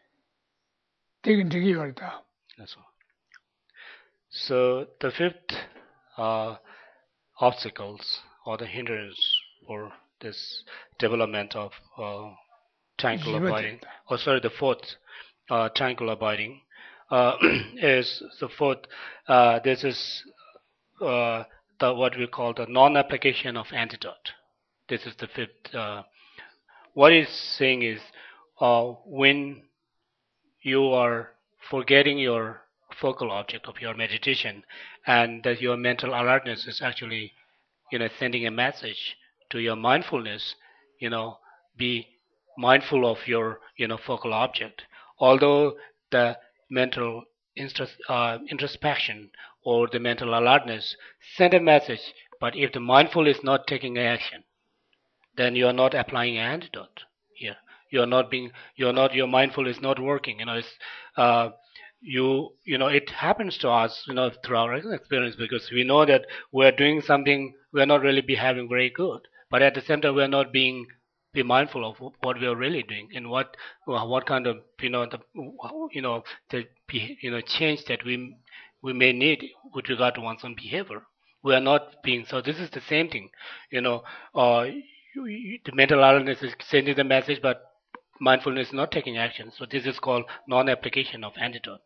S1: 되긴 되게 열다.
S2: That's all. So the fifth uh, obstacles or the hindrance for this development of uh, tranquil abiding, or sorry, the fourth uh, tranquil abiding uh, is the fourth. Uh, this is uh, the what we call the non-application of antidote. This is the fifth. Uh, what he's saying is uh, when you are forgetting your focal object of your meditation and that your mental alertness is actually you know sending a message to your mindfulness, you know be mindful of your you know focal object, although the mental uh, introspection or the mental alertness send a message, but if the mindful is not taking action, then you are not applying an antidote here. You are not being, you are not, your mindful is not working. You know, it's, uh, you, you know, it happens to us, you know, through our experience, because we know that we're doing something, we're not really behaving very good, but at the same time, we're not being be mindful of what we are really doing and what what kind of you know the you know the you know change that we we may need with regard to one's own behavior. We are not being so. This is the same thing, you know. Uh, you, you, the mental alertness is sending the message, but mindfulness is not taking action. So this is called non-application of antidote.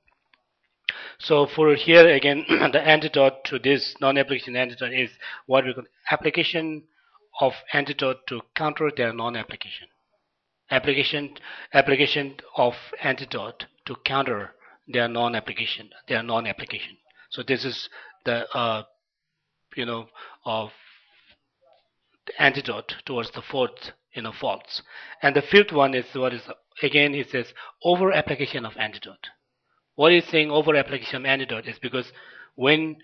S2: So for here again, the antidote to this non-application antidote is what we call application of antidote to counter their non-application. Application application of antidote to counter their non-application, their non-application. So this is the uh, you know of the antidote towards the fourth you know faults. And the fifth one is what is again it says over application of antidote. What is saying over application of antidote is because when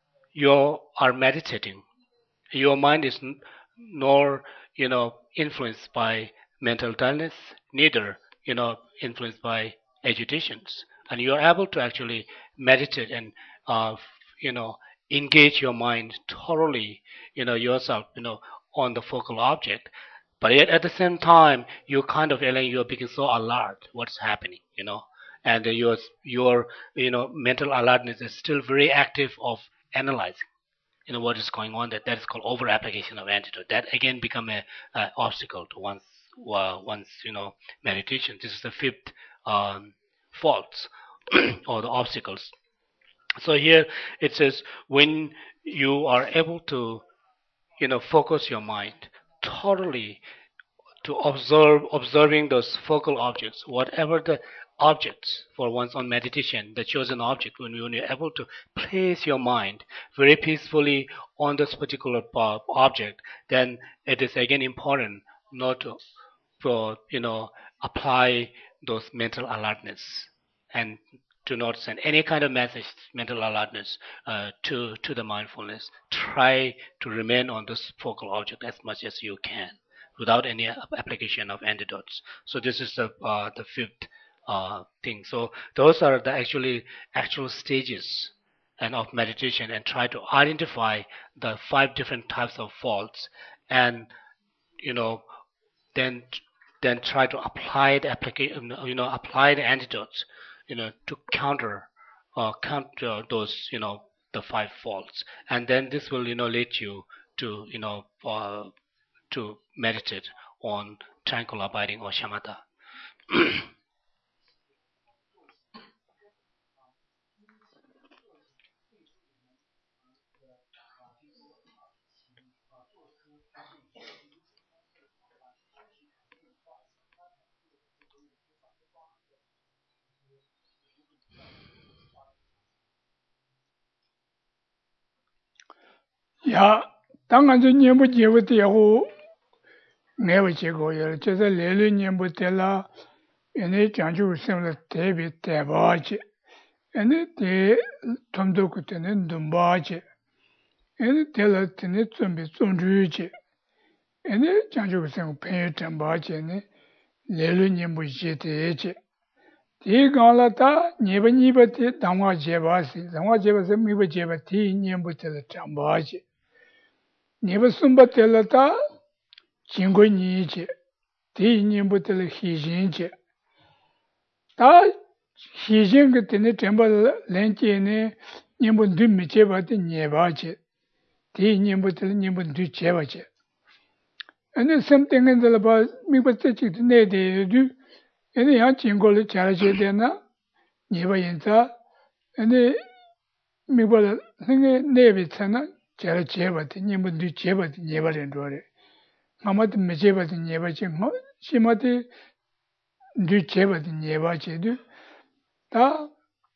S2: you are meditating, your mind is n- nor you know influenced by mental dullness, neither you know influenced by agitations, and you are able to actually meditate and uh, you know engage your mind thoroughly, you know yourself, you know on the focal object. But yet at the same time, you kind of Ellen, you're becoming so alert. What's happening, you know, and your your you know mental alertness is still very active of analyzing you know what is going on. That that is called over application of antidote. That again become a, a obstacle to one's uh, one's you know meditation. This is the fifth um, faults or the obstacles. So here it says when you are able to you know focus your mind totally to observe observing those focal objects, whatever the objects for one's own meditation, the chosen object, when, when you're able to place your mind very peacefully on this particular object, then it is again important not to for you know apply those mental alertness and to not send any kind of message mental alertness uh, to to the mindfulness. Try to remain on this focal object as much as you can without any application of antidotes. So this is the uh, the fifth uh, thing. So those are the actually actual stages and of meditation, and try to identify the five different types of faults, and you know then then try to apply the application you know apply the antidotes you know to counter uh, counter those you know the five faults, and then this will you know lead you to you know uh, to meditate on tranquil abiding or shamatha.
S1: 야, 당한저 년부 제부터고 내가 제거요. 저서 레르 년부 때라 얘네 장주 semla 대비 대바지. 얘네 대 tom도 그때는 dum바지. 얘네 tel라 때는 좀비 좀주지. 얘네 장주 sem pen tam바지네 레르 년부 제대지. 대가라다 니버니버티 당화 제바시. 당화 제바서 미버 제바티 년부 때라 tam바지. 니버 숨바 tel라다 진고니지. 대인님부터 희진지. 다 희진 그때는 전부 렌치네 님분 뒤미제바도 녀바지. 대인님부터 님분 뒤제바지. and something in the 봐 미버트치 네데도 and 야 진고를 잘하셔야되나 녀바 인자 and 미버 생에 네비잖아 잘제바도 님분 뒤제바도 녀바는 거래. 아마도 미제바도 녀바지 뭐 심하게 뒤제바도 녀바지도 다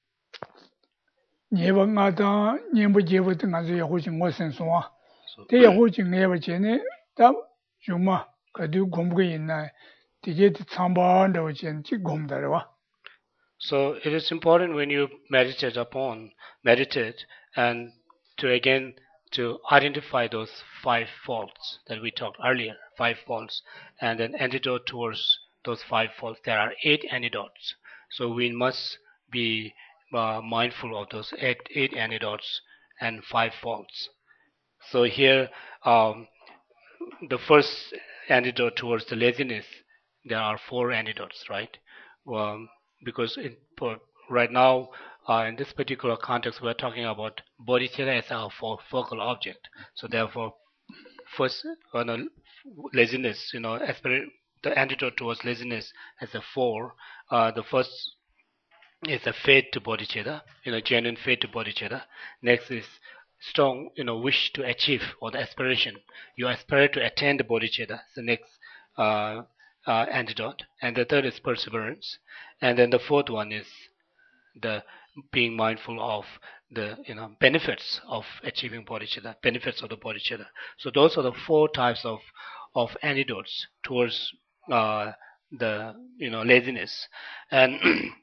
S1: 녀방하다 녀부제부터 가서 야고지 못선 소아 대 야고지 녀바지네 다 주마 그도 공부가 있나 되게 참반다고 전지 공부다와.
S2: So it is important when you meditate upon meditate and to again to identify those five faults that we talked earlier, five faults, and an antidote towards those five faults. There are eight antidotes, so we must be uh, mindful of those eight, eight antidotes and five faults. So here, um, the first antidote towards the laziness, there are four antidotes, right? Um, because in, right now, uh, in this particular context, we're talking about bodhicitta as our focal object. So therefore, first, uh, no, laziness, you know, the antidote towards laziness has a four. Uh, the first is a faith to bodhicitta, you know, genuine faith to bodhicitta. Next is strong, you know, wish to achieve or the aspiration. You aspire to attain the bodhicitta. The next uh, uh, antidote, and the third is perseverance, and then the fourth one is the being mindful of the you know benefits of achieving bodhicitta, benefits of the bodhicitta. So those are the four types of of antidotes towards uh, the you know laziness, and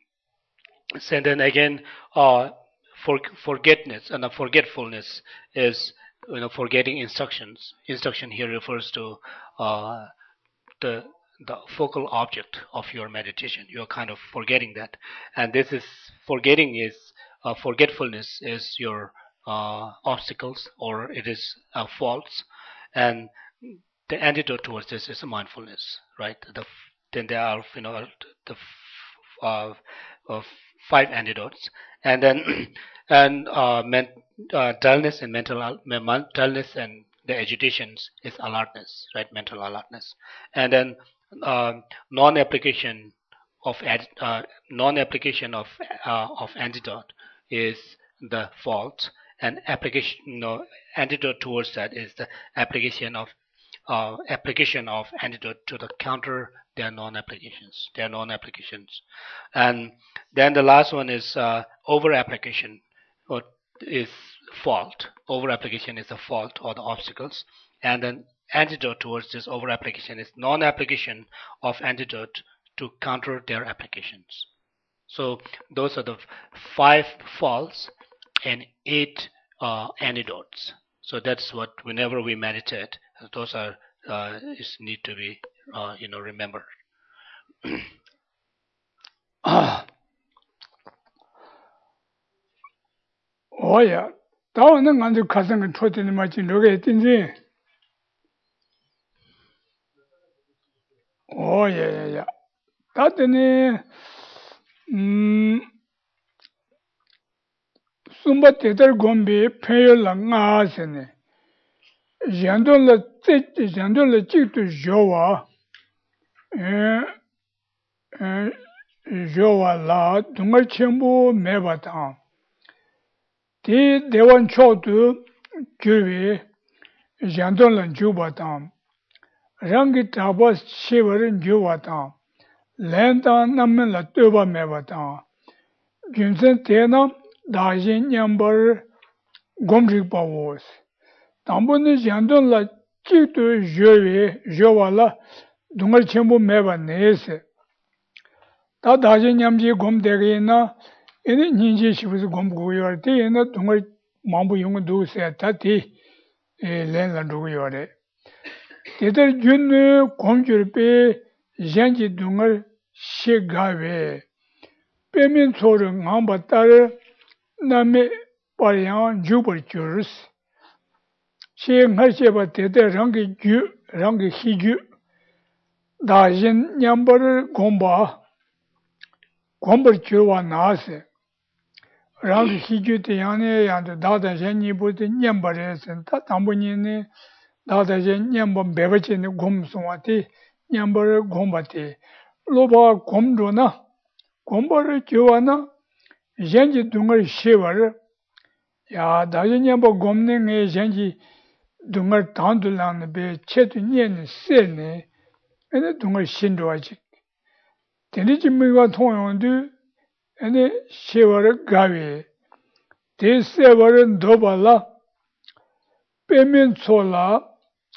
S2: so then again, uh, for forgetness and uh, forgetfulness is you know forgetting instructions. Instruction here refers to uh, the the focal object of your meditation. You're kind of forgetting that, and this is forgetting is uh, forgetfulness is your uh, obstacles, or it is uh, faults, and the antidote towards this is mindfulness, right? The then there are you know the uh, of five antidotes, and then and uh, men, uh, dullness and mental dullness and the agitations is alertness, right? Mental alertness, and then uh, non-application of uh, non-application of uh, of antidote is the fault, and application, you know, antidote towards that is the application of uh, application of antidote to the counter their non-applications, their non-applications, and then the last one is uh, over-application, or is fault. Over-application is the fault or the obstacles, and then antidote towards this over-application is non-application of antidote to counter their applications. So those are the five faults and eight uh, antidotes. So that's what whenever we meditate, those are uh, is need to be uh, you know remembered.
S1: Oh yeah, 다음은 안주 가상은 초대는 마치 누가 했든지. Oh yeah yeah yeah. 다더니 음 숨바 대들 곰비 페열랑 아세네. jandola 제 jandola 찍도 jo와 에 jo와라 동을 전부 매바다. 디 대원 초도 교회 jandola 주바다. 랑기 타바 시버는 주바다. 렌다 남면라 뜨바 매바다. 균선 대나 다진 냠벌 곰직 바오스. 담보는 jandola 찍도 jowe jo와라 동을 전부 매바네세. 다 다진 냠지 곰대게나 얘네 닌지 싶어서 곰고요 때 얘네 동을 마음부 용은 두세 다티 에 렌란도고요 래. 대들 준네 곰줄베 janji 동을 시가베 빼면 소름 안바따르 남에 빠양 주버주스 시행하셔봐 대대 랑기 주 랑기 희주 다진 냠버를 곰바 곰버 주와 나세 랑기 희주 대안에 양도 다다전이 보드 냠버에서 다 담보니네 다다전 냠버 배버치는 곰송한테 냠버를 곰바테 로바 곰도나 곰버를 주와나 janji dungar shivar ya daji nyamba gomne nge janji dungar tandulang be chetu nyen se ne ene dungar shindwa chik teni jimiwa tongyondu ene shivar gawe te sevar dobala pemen chola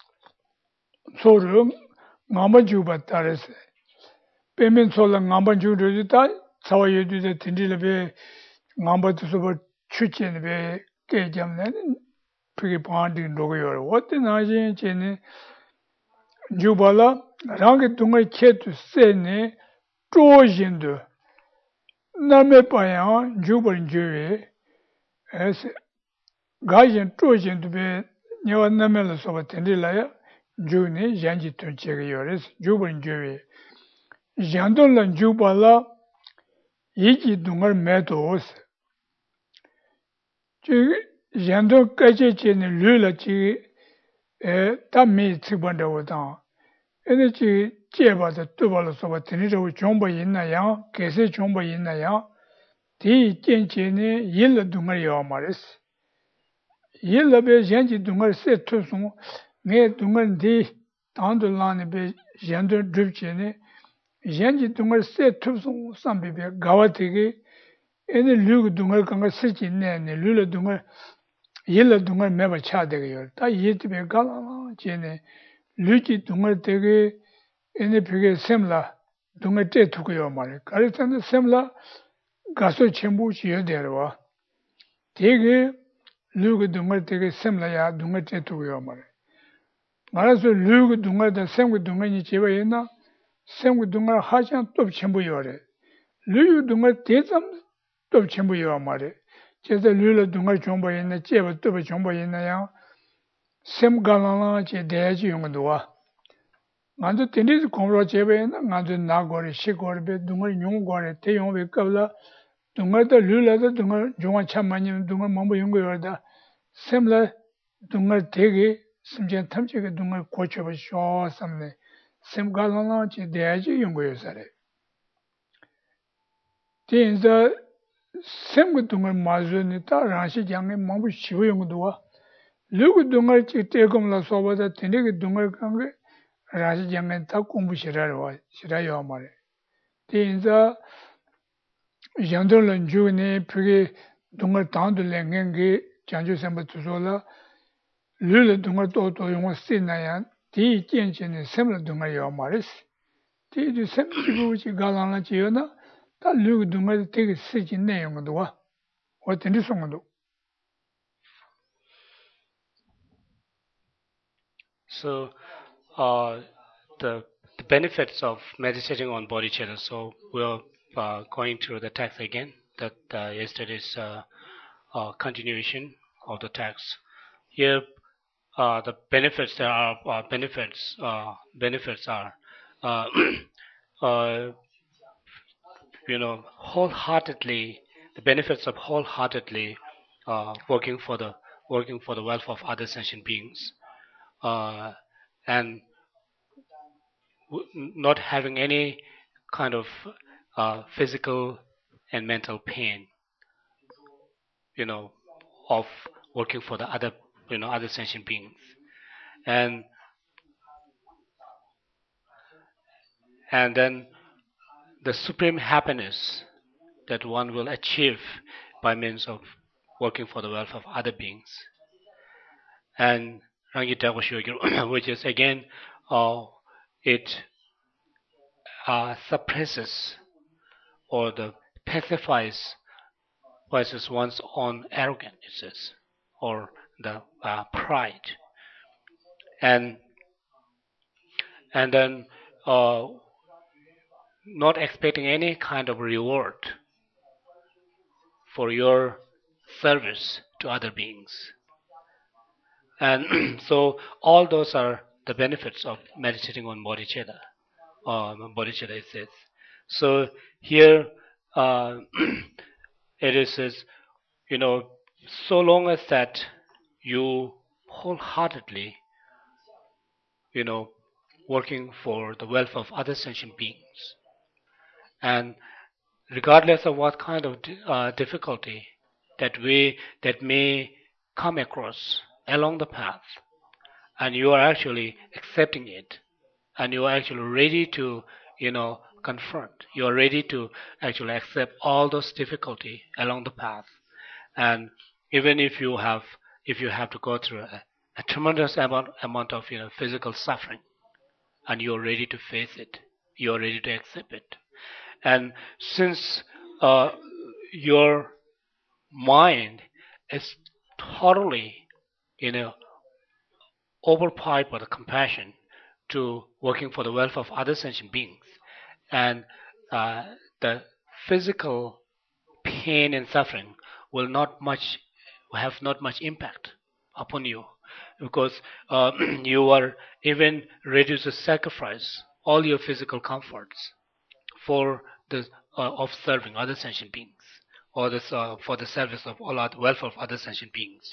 S1: choru ngamba juba tarese pemen chola ngamba juba ta chawa yedu de tindile be ngamba tusoba chuchen be 깨점는 그게 반딩 로고요. 어떤 아진 제네 주발라 랑게 동을 쳇도 세네 쪼진도 남의 바야 주벌 주에 에스 가진 쪼진도 베 녀와 남을 소바 텐딜라야 주네 잔지 ton체게요레스 주벌 주에 잔돌란 주발라 이지 동을 매도스 지 잔도 까제체네 르라지 에 담미 츠번다오다 에너지 제바다 두발로 소바 텐디로 정보 있나요? 개세 정보 있나요? 디 젠체네 일러 동을 요 말스 일러베 잔지 동을 세트송 네 동을 디 단돌란에 베 잔도 드브체네 잔지 동을 세트송 삼비베 가와티게 에네 류그 동을 간가 실진네 류르 동을 일러 동을 매버 차되게요. 다 이해되게 가라 제네 류지 동을 되게 에네 벽에 셈라 동을 때 두고요 말이야. 가르쳐는 셈라 가서 전부 지어대로 되게 류그 동을 되게 셈라야 동을 때 두고요 말이야. 말해서 류그 동을다 셈그 동을이 제외했나 셈그 동을 하장 또 전부 요래. 류그 동을 대점 또 전부 요 말이야. 제가 류를 동을 정보 있나 제가 또 정보 있나요? 셈 갈라나 제 대지 용도 와. 만도 텐디스 공로 제베나 만도 나고리 시고리 베 동을 용고리 대용베 qabla 동을다 류라다 동을 종아 참만님 동을 몸부 용고요다. 셈라 동을 되게 심전 탐지게 동을 고쳐버 쇼 삼네. 셈 갈라나 제 대지 용고요사래. 진짜 셈그 동을 마주니 따라시 장에 몸부 쉬고 용도 와. 류그 동을 찍대검라 소바다 텐디게 동을 간게 라시 장에 다 공부 시라로 와. 시라요 말에. 진짜 양돌은 주네 그게 동을 단돌랭게 장주 셈부 투솔라 류르 동을 또또 용어 쓰나야 디 젠체네 셈을 동을 요 말스. 디디 셈 지부지 갈라나 지요나 다 류그 동을 되게 쓰진 내용도 와. 어떤지 송도.
S2: So, uh, the, the benefits of meditating on bodhicitta. So we're uh, going through the text again. That uh, yesterday's uh, uh, continuation of the text. Here, uh, the benefits there are uh, benefits. Uh, benefits are, uh, uh, you know, wholeheartedly. The benefits of wholeheartedly uh, working for the working for the welfare of other sentient beings. Uh, and w- not having any kind of uh, physical and mental pain, you know, of working for the other, you know, other sentient beings, and and then the supreme happiness that one will achieve by means of working for the welfare of other beings, and which is again, uh, it uh, suppresses or the pacifies versus one's own arrogance or the uh, pride, and and then uh, not expecting any kind of reward for your service to other beings. And so all those are the benefits of meditating on bodhicitta. Uh, bodhicitta it says. So here uh, it is, is, you know, so long as that you wholeheartedly, you know, working for the welfare of other sentient beings, and regardless of what kind of uh, difficulty that we that may come across along the path, and you are actually accepting it, and you are actually ready to, you know, confront. You are ready to actually accept all those difficulty along the path, and even if you have if you have to go through a, a tremendous amount amount of, you know, physical suffering, and you are ready to face it, you are ready to accept it, and since uh, your mind is totally, you know, overpowered by the compassion to working for the welfare of other sentient beings. And uh, the physical pain and suffering will not much have not much impact upon you because uh, you are even ready to sacrifice all your physical comforts for the uh, of serving other sentient beings or this uh, for the service of all other welfare of other sentient beings.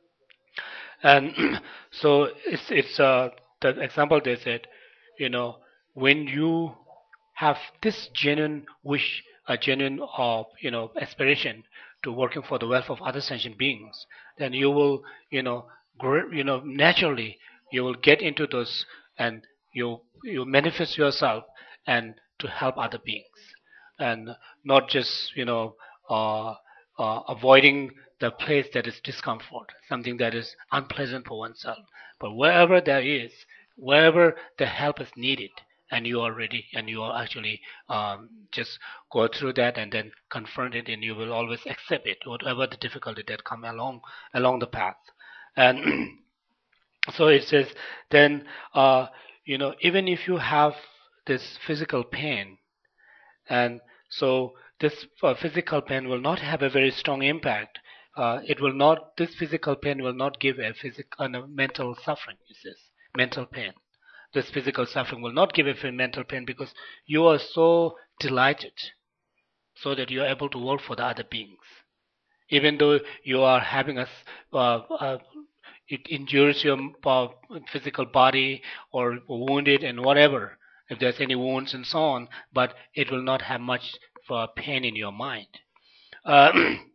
S2: And so it's it's uh, the example they said, you know, when you have this genuine wish, a genuine uh, you know aspiration to working for the welfare of other sentient beings, then you will you know gr- you know naturally you will get into those and you you manifest yourself and to help other beings and not just you know uh, uh, avoiding the place that is discomfort, something that is unpleasant for oneself. But wherever there is, wherever the help is needed, and you are ready, and you are actually um, just go through that and then confront it, and you will always accept it, whatever the difficulty that come along along the path. And so it says, then uh, you know, even if you have this physical pain, and so this uh, physical pain will not have a very strong impact. Uh, it will not. This physical pain will not give a physical, uh, mental suffering. It says mental pain. This physical suffering will not give a mental pain because you are so delighted, so that you are able to work for the other beings, even though you are having a uh, uh, it injures your uh, physical body or wounded and whatever, if there's any wounds and so on, but it will not have much uh, pain in your mind. Uh,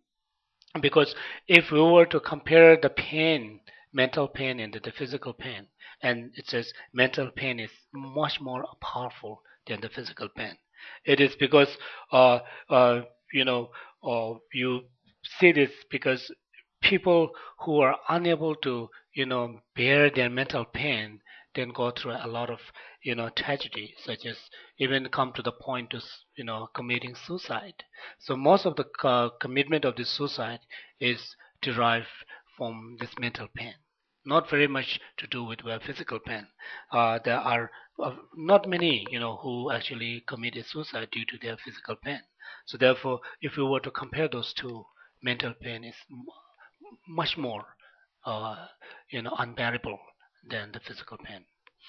S2: because if we were to compare the pain, mental pain and the, the physical pain, and it says mental pain is much more powerful than the physical pain. It is because uh, uh, you know uh, you see this because people who are unable to you know bear their mental pain then go through a lot of you know tragedy, such as even come to the point to you know committing suicide. So most of the uh, commitment of this suicide is derived from this mental pain, not very much to do with uh, physical pain. Uh, there are uh, not many you know who actually committed suicide due to their physical pain. So therefore, if we were to compare those two, mental pain is much more uh, you know unbearable than the physical pain.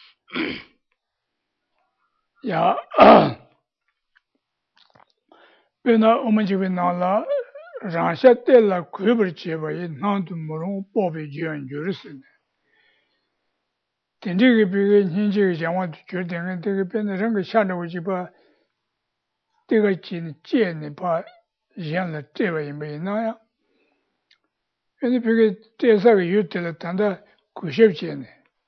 S1: Yeah. Pena omanjiwe nala ransha tela kuibar chebayi nandu murung bobe jian yurisine. Tendigi bige nyinjigi jangwa tu jir tengen tegi pena ranga shana wajiba tega chini jene pa jian la chebayi bayi naya. Pena bige tesa ga yu tela tanda kusheb chene.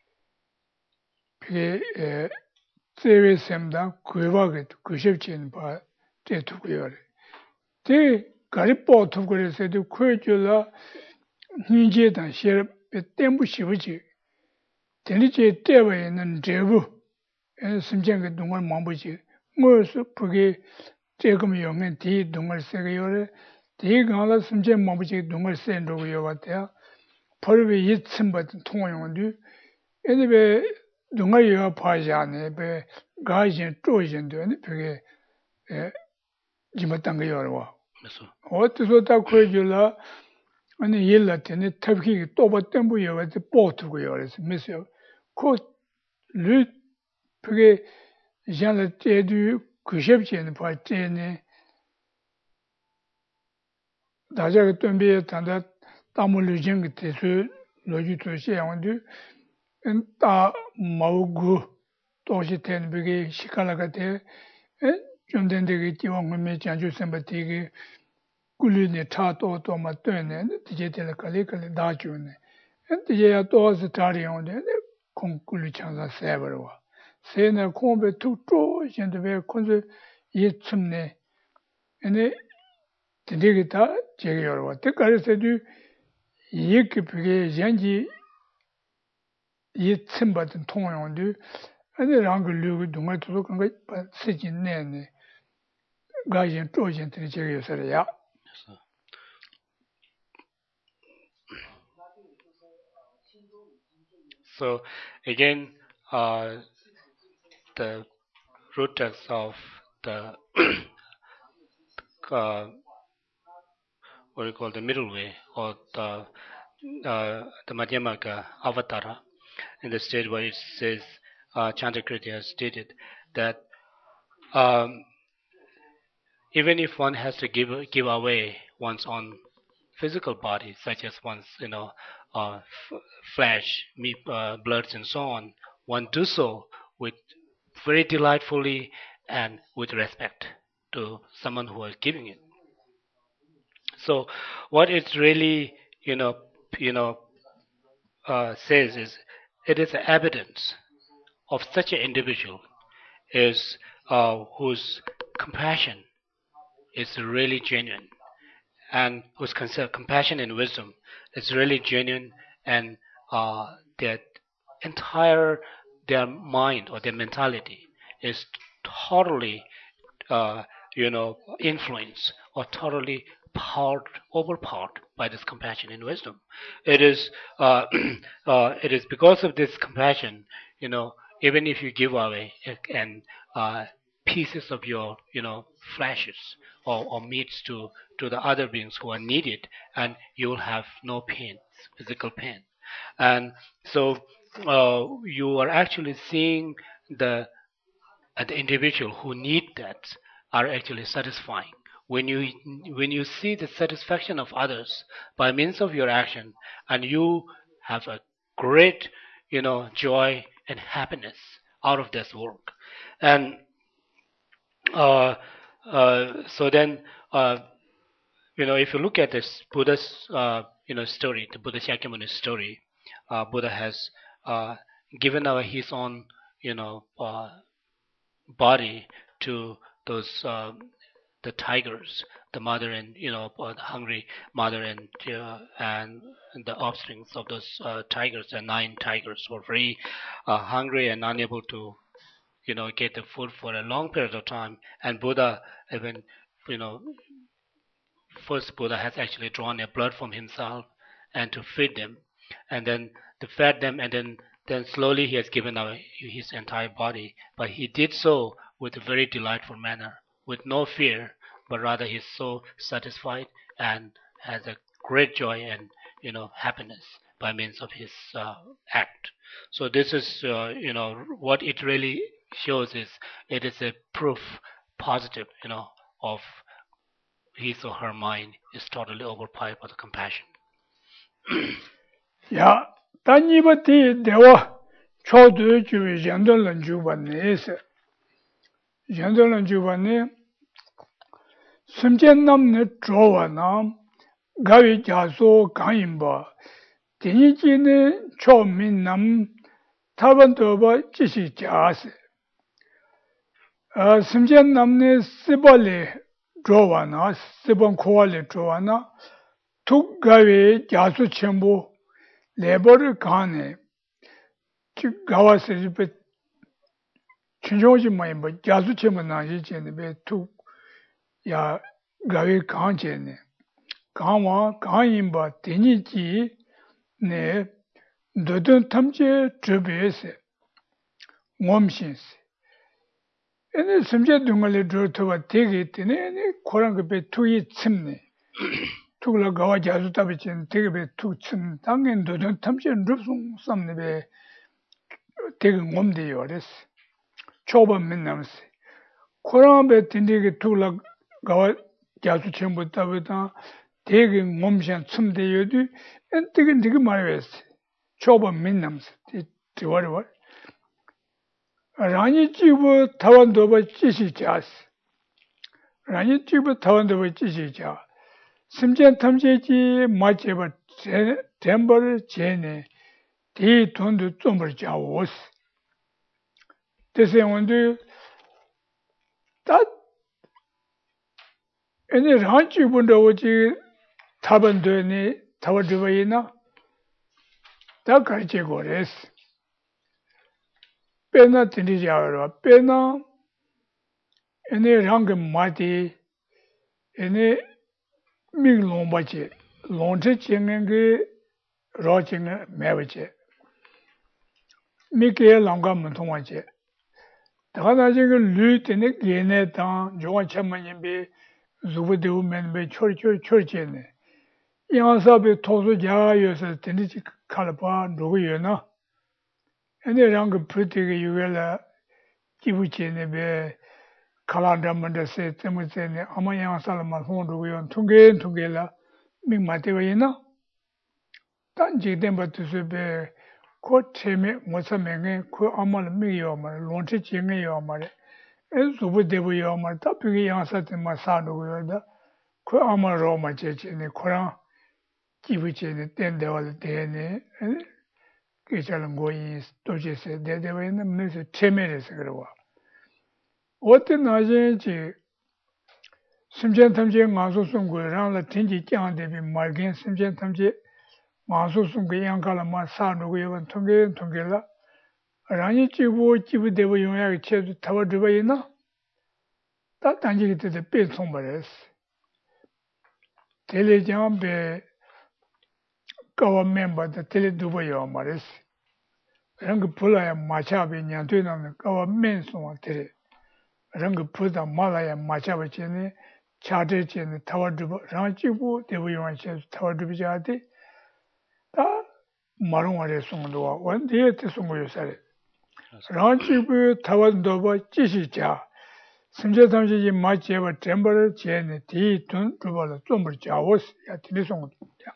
S1: Bige tsewe semda kuiba ga kusheb chene pa te tukuyore. Te garipo tukure se de kuy jula ninje dan sher tembu shibuji. Teni je tewe nan jebu en simjen ge dungal mambuji. Ngo su puge tegum yongen ti dungal se ge yore. Ti gala simjen mambuji dungal sen ro yo watea. Porwe yit simba tong yondu. Eni be dungal yo pa jane be ga jin zhuo jin de ni puge eh jimatang ge yore wa. 어디서 다 그러길라 아니 일라테네 탑기 또바 템부여 와서 보트고요 그래서 미세요 그르 그게 장을 때도 구십지는 발전에 다자가 덤비에 단다 담을 정 그때서 로지도 시행원도 다 마우고 도시 된 그게 시간을 돼 좀 된데게 지원금에 장주 선배되게 꿀리네 차도 또 맞더네 디제텔 칼리칼리 다주네 엔디야 또스 타리온데 콩꿀리 창사 세버와 세나 콩베 투토 신데베 콘스 예츠네 에네 디데기다 제게요와 때까지도 이게 그게 연지 예츠 받은 통용도 아니 랑글류 동아도 그거 쓰진네네 가진 쪼진 들이 제게요서야.
S2: So again, uh, the root text of the uh, what do you call the middle way, or the uh, the Madhyamaka Avatara, in the state where it says, uh, Chandrakirti has stated that um, even if one has to give give away one's own physical body, such as one's you know uh, f- flesh, meat, uh, bloods, and so on, one do so with very delightfully and with respect to someone who is giving it. So, what it really you know you know uh, says is, it is evidence of such an individual is uh, whose compassion is really genuine, and whose concept, compassion and wisdom is really genuine, and uh, their entire their mind or their mentality is totally uh, you know influenced or totally powered overpowered by this compassion and wisdom. It is uh, uh, it is because of this compassion, you know even if you give away and uh, pieces of your you know flashes or, or meats to to the other beings who are needed, and you will have no pain, physical pain. And so uh, you are actually seeing the uh, the individual who need that are actually satisfying. When you when you see the satisfaction of others by means of your action, and you have a great you know joy and happiness out of this work. And uh, uh, so then uh, you know if you look at this Buddha's uh, you know story, the Buddha Shakyamuni's story, uh, Buddha has uh, given our his own you know uh, body to those um, the tigers, the mother and you know uh, the hungry mother and uh, and the offsprings of those uh, tigers. And nine tigers were very uh, hungry and unable to you know get the food for a long period of time. And Buddha even you know first Buddha has actually drawn a blood from himself and to feed them, and then to fed them, and then then slowly he has given away his entire body. But he did so with a very delightful manner, with no fear, but rather he's so satisfied and has a great joy and you know happiness by means of his uh, act. So this is uh, you know what it really shows is, it is a proof positive you know of his or her mind is totally overpowered by the compassion.
S1: 야, 단이버티 대와 초도 주의 연돌은 주반네스. 연돌은 주반네 숨전남네 조와나 가위 자소 강인바 대니지는 초민남 타반도바 지시자스. 아, 숨전남네 스발레 조와나 스본 코알레 조와나 툭 가위 자소 첨부 레버를 가네 즉 가와서 이제 춘종지 뭐 자수체만 나지제네 베투야 가위 강제네 강화 강인바 되니지 네 너든 탐제 주베스 몸신스 에네 심제 동을에 저토와 되게 되네 코랑 그베 투이 침네 투글 가와 자수 답이진 되게 베 투침 당연 너든 탐제 릅송 삼네 되게 몸대요 그랬어 초반 맨남스 코로나베 딘디게 투라 가와 자수 전부 따보다 되게 몸시한 춤대요도 엔뜨긴 되게 말했어 초반 맨남스 디워르워 라니 찌부 타완도바 찌시자스 라니 찌부 타완도바 찌시자 심전 탐제지 마제바 템버를 제네 디 돈도 좀을 자오스 대세 원도 다 에네 란치 분도 오지 타반도니 타워드바이나 다 가르치 고레스 페나 tindijawa 페나 에네 랑게 마디 에네 미롱바체 롱체 징enge 로징에 매버체 미케 랑가 문통와제 다가나지가 류테네 게네당 조가 참만님비 zubude우면베 철철 철제네 양사베 토수자여서 되는지 칼바 누구여나 에네랑 프리티게 유엘라 기부체네베 칼란다만데세 때문에 아마양 살만 홍도고요 통계 통계라 민마테베이나 단지 덴바투스베 코체메 모사메게 그 아마를 미요마 론체 징에요 말에 에즈부데부요 말 답이 양사테 마사도고요다 그 아마로 마체체네 코랑 기부체네 덴데월 데네 그자는 거이 도제세 데데베는 무슨 체메레서 그러고 어떤 나제지 심전 탐지 마소송 거랑 텐지 짱데비 말겐 심전 탐지 마소송 그 양가라 마사노고 여건 통계 통계라 라니 지부 지부 되고 용약 체도 타워 들어이나 다 단지 그때 배송 말했어 텔레잠베 가와 멤버들 텔레두버요 말했어 그런 거 불러야 마차비 냥되는 가와 멘송 텔레 그런 거 불다 말아야 마차비 전에 차들 전에 타워 들어 라니 지부 되고 용약 체도 타워 들어야지 다 마롱아래 송도와 원디에 송고요 살에 라지부 타원도바 지시자 심재탐지 마치에바 템버를 제네 디돈 두발로 좀을 자오스 야 디리송.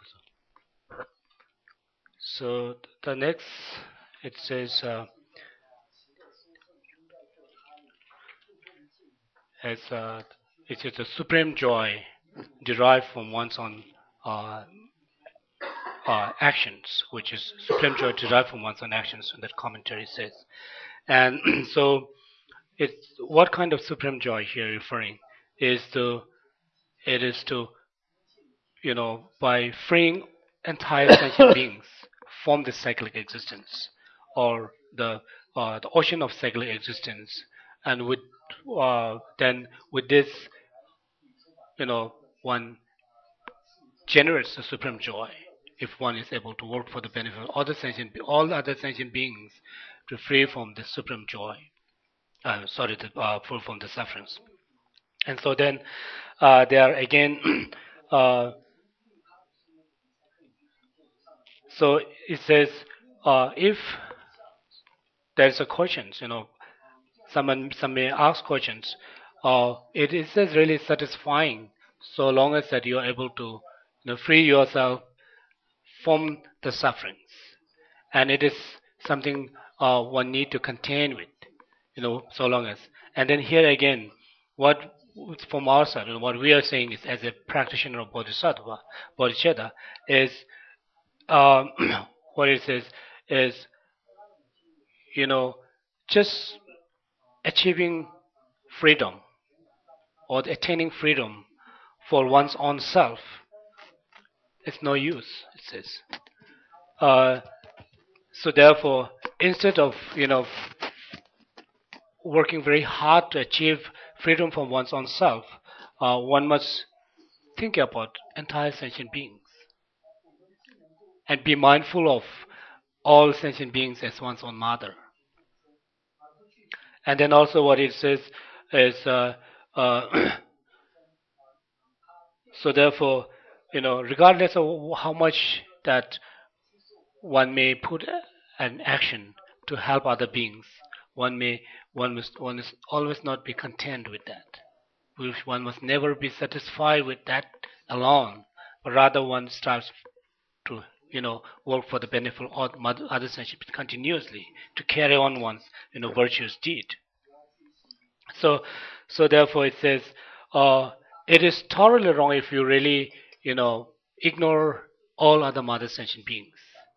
S2: So the next it says uh, as uh, it is a supreme joy derived from one's own uh, uh, actions, which is supreme joy derived from one's own actions, that commentary says. And so, it's what kind of supreme joy here referring is to, it is to, you know, by freeing entire sentient beings from the cyclic existence, or the uh, the ocean of cyclic existence, and with uh, then with this, you know, one generates the supreme joy if one is able to work for the benefit of other sentient, all other sentient beings, to free from the supreme joy. Uh, sorry, to uh, free from the sufferings. And so then uh, there again. uh, so it says uh, if there's a questions, you know, someone some may ask questions. Uh, it is really satisfying so long as that you are able to, you know, free yourself from the sufferings, and it is something uh, one need to contain with, you know, so long as. And then here again, what from our side, you know, what we are saying is, as a practitioner of bodhisattva, bodhicitta, is um, what it says is, you know, just achieving freedom or attaining freedom for one's own self. It's no use, it says. Uh, so therefore, instead of, you know, working very hard to achieve freedom from one's own self, uh, one must think about entire sentient beings and be mindful of all sentient beings as one's own mother. And then also what it says is, uh, uh, so therefore, you know, regardless of how much that one may put an action to help other beings, one may, one must, one must always not be content with that. One must never be satisfied with that alone, but rather one strives to, you know, work for the benefit of other sentient beings continuously to carry on one's, you know, virtuous deed. So, so therefore it says, uh, it is thoroughly wrong if you really, you know, ignore all other mother sentient beings.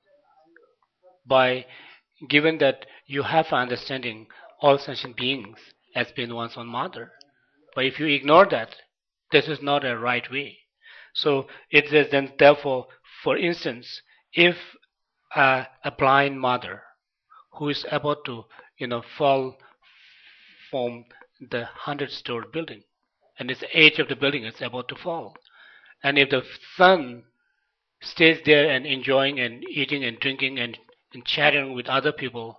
S2: By given that you have understanding all sentient beings as being one's own mother, but if you ignore that, this is not a right way. So it says then, therefore, for instance, if uh, a blind mother who is about to, you know, fall from the hundred-story building, and its edge of the building is about to fall, and if the son stays there and enjoying and eating and drinking and, and chatting with other people,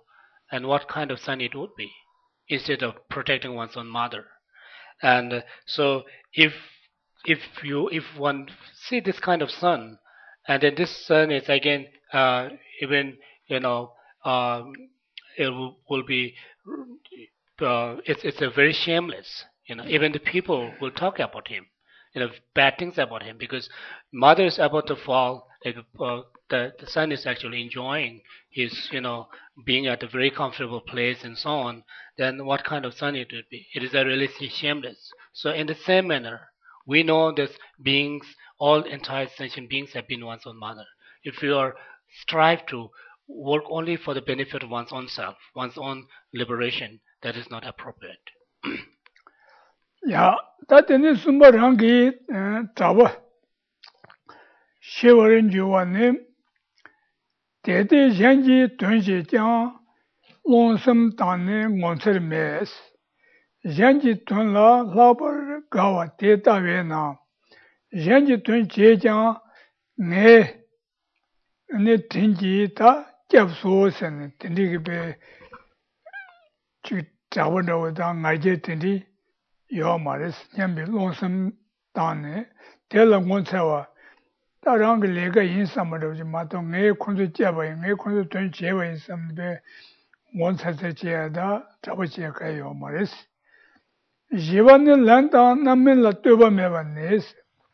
S2: and what kind of son it would be, instead of protecting one's own mother. And uh, so if if you if one see this kind of son, and then this son is again uh, even you know um, it will, will be uh, it's it's a very shameless. You know, even the people will talk about him, you know, bad things about him, because mother is about to fall. Like, uh, the the son is actually enjoying his, you know, being at a very comfortable place and so on. Then what kind of son it would be? It is a really shameless. So in the same manner, we know that beings, all entire sentient beings, have been one's own mother. If you are strive to work only for the benefit of one's own self, one's own liberation, that is not appropriate.
S1: Yeah, that in the sumber rangi taba shivarin juwane tete yanji tunji jang longsam tane ngonser mes yanji tun la labar gawa teta vena yanji tun je jang ne ne tinji ta japso sen tindi be chi taba do da ngaje tindi yo maris nyambi longsam tane tela ngonsewa 다른 게 내가 인사물을 좀 맞도 내 콘도 잡아요. 내 콘도 돈 제와 있었는데 원사세 제다 잡아지야 가요 말이스. 지반은 란다 남면라 뜨바 매반네스.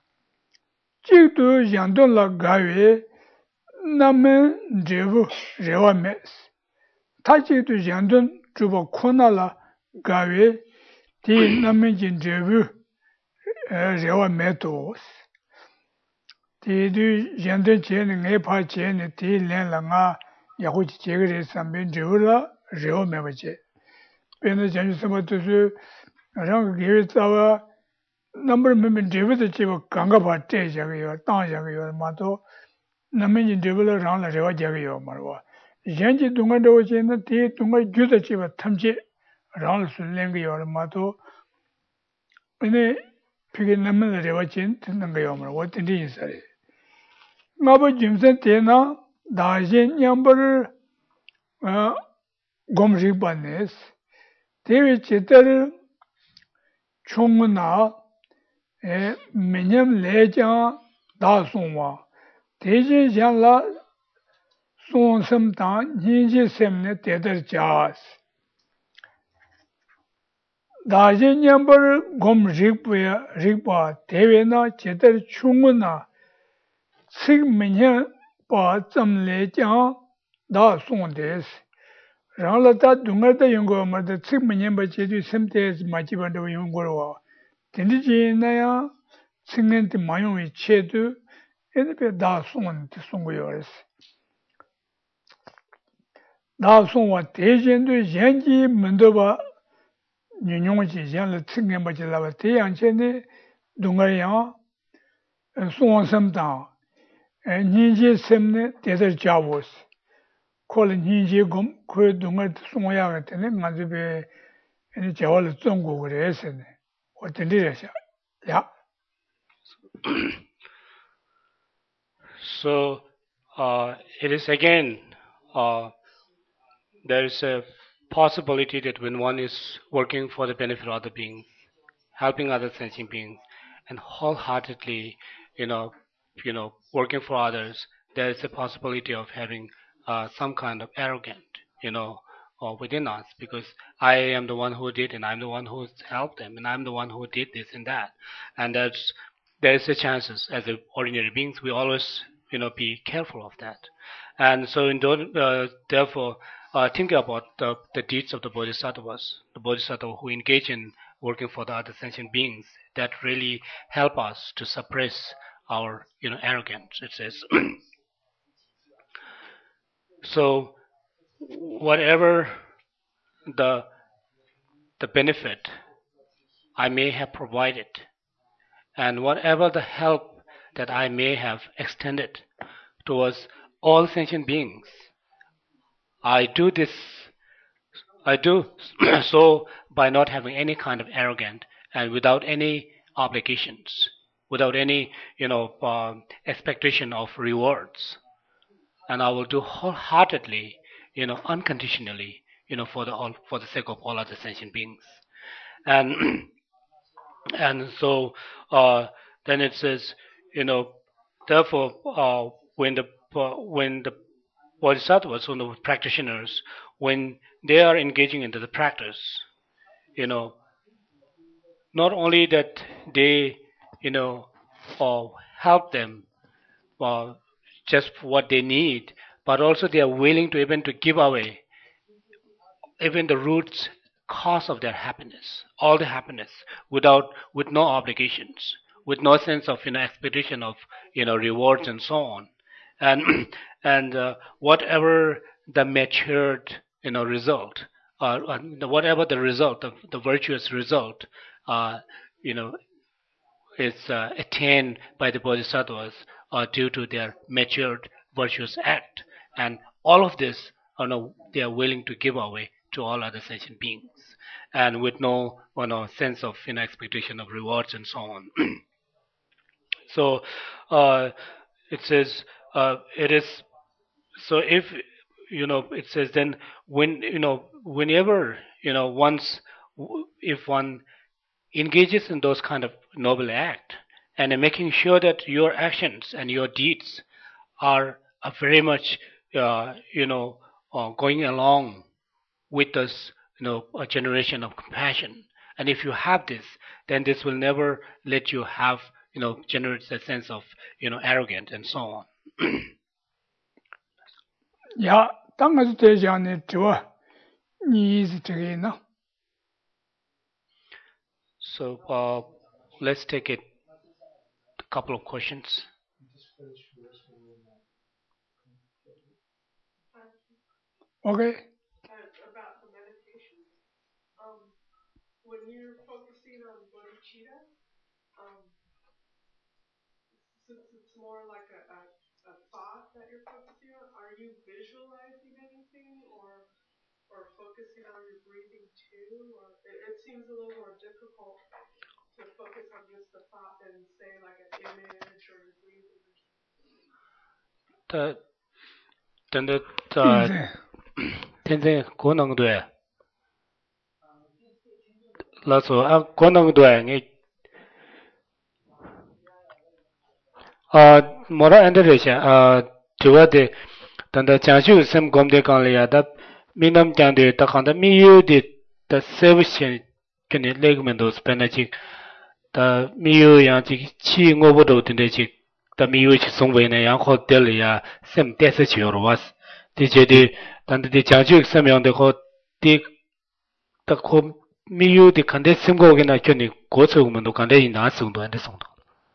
S1: 지도 양돈라 가외 남면 제부 레와메스. 타지도 양돈 주버 코나라 가외 디 남면 제부 레와메토스. 디도 연대 제는 내파 제는 디len랑아 야고지 제거를 삼변 저라 저메버제 베네 전수서부터 랑 기회자와 넘버 메면 제버도 제버 강가바 제자고요 땅자고요 마도 남면이 제버를 랑라 저와 제고요 말와 연지 동안도 제는 디 동안 주다 제버 탐지 랑 술랭고요 마도 근데 그게 남면 저와 진 듣는 거요 말 어떤지 있어요 나버 짐선 때나 다신 냠벌 어 곰리반네스 대위 제대로 총문나 에 매년 레장 다송와 대진장라 송섬당 인지샘네 대들자스 다신 냠벌 곰리부야 리바 대위나 제대로 총문나 책 매년 봐 점례장 다 송데스 라라다 동아다 연구 말다 책 매년 봐 제도 샘테스 마치반도 연구로 된지나야 책년때 마용이 체도 에베 다 송한테 송고요스 다 송와 대전도 연지 문도바 뉴뇽지 연을 책년 봐 지라바 대양체네 동아야 송원섬당 ninji semne teder javos kol ninji gom ko dunga songa ga tene ngaje be ene jawal zonggo gre sene o tende ya ya
S2: So uh, it is again uh, there is a possibility that when one is working for the benefit of other beings, helping other sentient beings, and wholeheartedly, you know, you know, working for others, there is a possibility of having uh, some kind of arrogance, you know, uh, within us, because I am the one who did, and I'm the one who helped them, and I'm the one who did this and that, and that's there is a chances as a ordinary beings we always, you know, be careful of that, and so in uh, therefore uh, think about the, the deeds of the bodhisattvas, the bodhisattvas who engage in working for the other sentient beings, that really help us to suppress our, you know, arrogance, it says. So whatever the the benefit I may have provided, and whatever the help that I may have extended towards all sentient beings, I do this I do so by not having any kind of arrogance and without any obligations, without any, you know, uh, expectation of rewards, and I will do wholeheartedly, you know, unconditionally, you know, for the all for the sake of all other sentient beings. And and so uh, then it says, you know, therefore, uh, when the uh, when the bodhisattvas, when the practitioners, when they are engaging into the practice, you know, not only that they, you know, uh, help them uh, just what they need, but also they are willing to even to give away even the roots cause of their happiness, all the happiness, without with no obligations, with no sense of you know expectation of you know rewards and so on, and and uh, whatever the matured you know result, uh, uh, whatever the result of the virtuous result, uh, you know is uh, attained by the bodhisattvas uh, due to their matured virtuous act. And all of this, you know, they are willing to give away to all other sentient beings, and with no you know, sense of you know, expectation of rewards and so on. So uh, it says uh, it is so if you know it says then when you know whenever you know once if one engages in those kind of noble act and making sure that your actions and your deeds are, are very much uh, you know uh, going along with this you know a generation of compassion, and if you have this, then this will never let you have you know generate a sense of you know arrogant and so on.
S1: 야, 땅에서 되지 않는 좋아. 니 이스트게나.
S2: So uh, let's take it a couple of questions.
S1: Okay.
S3: About the meditation. Um, when you're focusing on bodhicitta, um, since it's more like a, a, a thought that you're focusing on, are you visualizing anything or or focusing on your breathing too? Or it, it seems a little more difficult to focus on just the thought than say like an image or your breathing or something.
S2: The then the uh, 天在功能对，那说啊功能对你啊，莫拉安德这些啊，主要的，等到讲究什么工作讲了呀，他闽南讲的，他看到没有的，他社会性跟你那个门都是本来就，他没有样这个气我不都的那些，他没有去送回来，然后得了呀，什么电视剧了哇是，的觉得，但是的讲究什么样的好，的，他可没有的看到什么个那跟你过程我们都看到一拿送到的送到。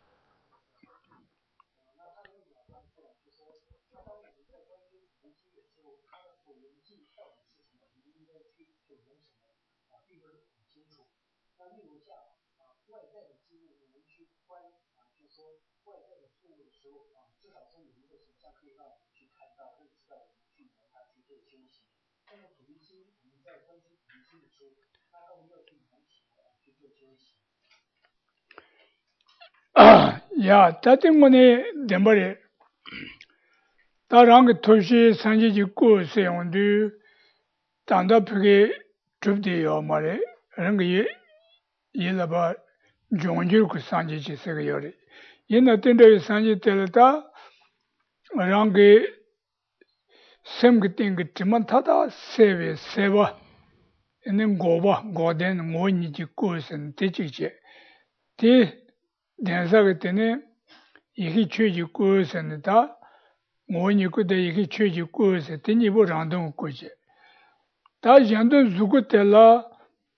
S1: 야, 따뜻문에 된버리. 다랑 그 도시 산지 짓고 세운데 단답하게 줍대요 말에. 그런 게 일어봐 종줄 그 산지 짓세가 요리. 얘는 땐데 산지 때렸다. 랑게 샘그 땡그 지만 타다 세베 세바. 얘는 고바 고된 모니 짓고 있는 대지지. 대 대사가 때문에 이게 취지 꾸었는다. 모니 그때 이게 취지 꾸었을 때 니보 란동 꾸지. 다 jan도 zugu tela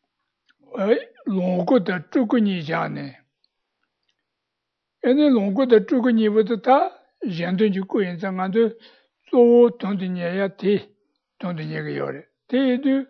S1: longo da zhugu ni jane. ene longo da zhugu ni bu ta jando ji ku yin zang an de zo dong de nie ya ti dong de nie ge yore. Ti du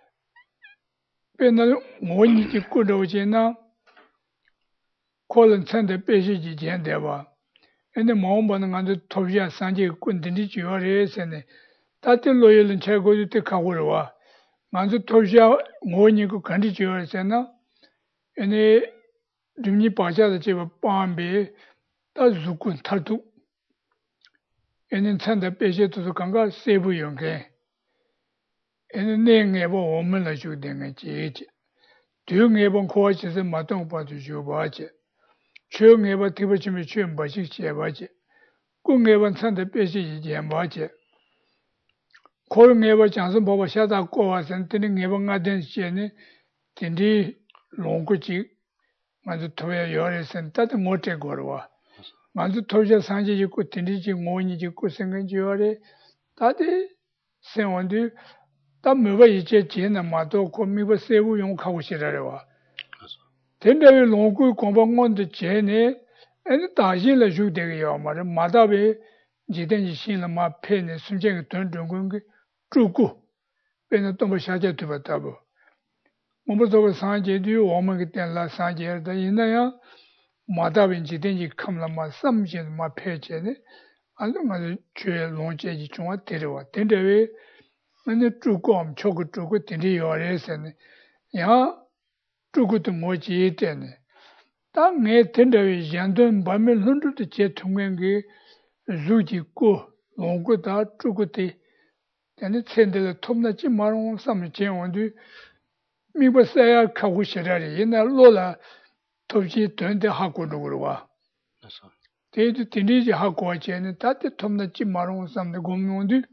S1: pe na mo ni ji ku ro je na ko len chen de pe ji ji jian de ba. ene mo mo na an de to ya san ji kun de ni ji yore se ne. ta de lo ye len che go de ka go ro wa. 먼저 도시야 뭐니고 간디 지어서나 에네 림니 빠자다 제가 밤에 다 죽군 탈두 에는 찬다 빼셔도 간가 세부 용게 ene ne ngebo women la ju de nge ji du ngebo ko chi se ma dong pa ju ju ba ji chö ngebo ti ba chi me chen ba chi che ba ji ku ngebo san de pe chi ji jen ba ji ko ngebo chang sen bo ba sha da ko wa sen tin ngebo nga den che ne tin di long ku chi ma ju to ya yo re sen ta de mo te go ro wa ma ju to ja san ji ku tin di ji ngo ni ji ku sen gen ji yo re ta de sen wan du 다 뭐가 이제 지는 마도 고미고 세부 용 하고 싶어요. 된대로 농구 공방원도 제네 애는 다시를 주대요. 말은 마다베 지den지 신은 마 폐네 순정이 돈돈 게 주고 배는 또 뭐샤제 되었다고. 뭐부터 산제도 오면 때라 산제다 있나요? 마다베 지den지 컴라마 삼진 마 폐제네. 아주 맞아 죄 농제지 중앙 데려와. 된대로 근데 주고 저거 주고 되게 요래서네. 야 주고도 뭐지 되네. 땅에 된다고 연돈 밤에 흔들도 제 통행이 주지고 농구다 주고대 근데 챈들 톱나지 마롱 삼을 제원도 미버서야 가고 싶어라리 옛날 로라 톱지 된데 하고 그러와. 그래서 대도 되리지 하고 와제는 다때 톱나지 마롱 삼는 공무원들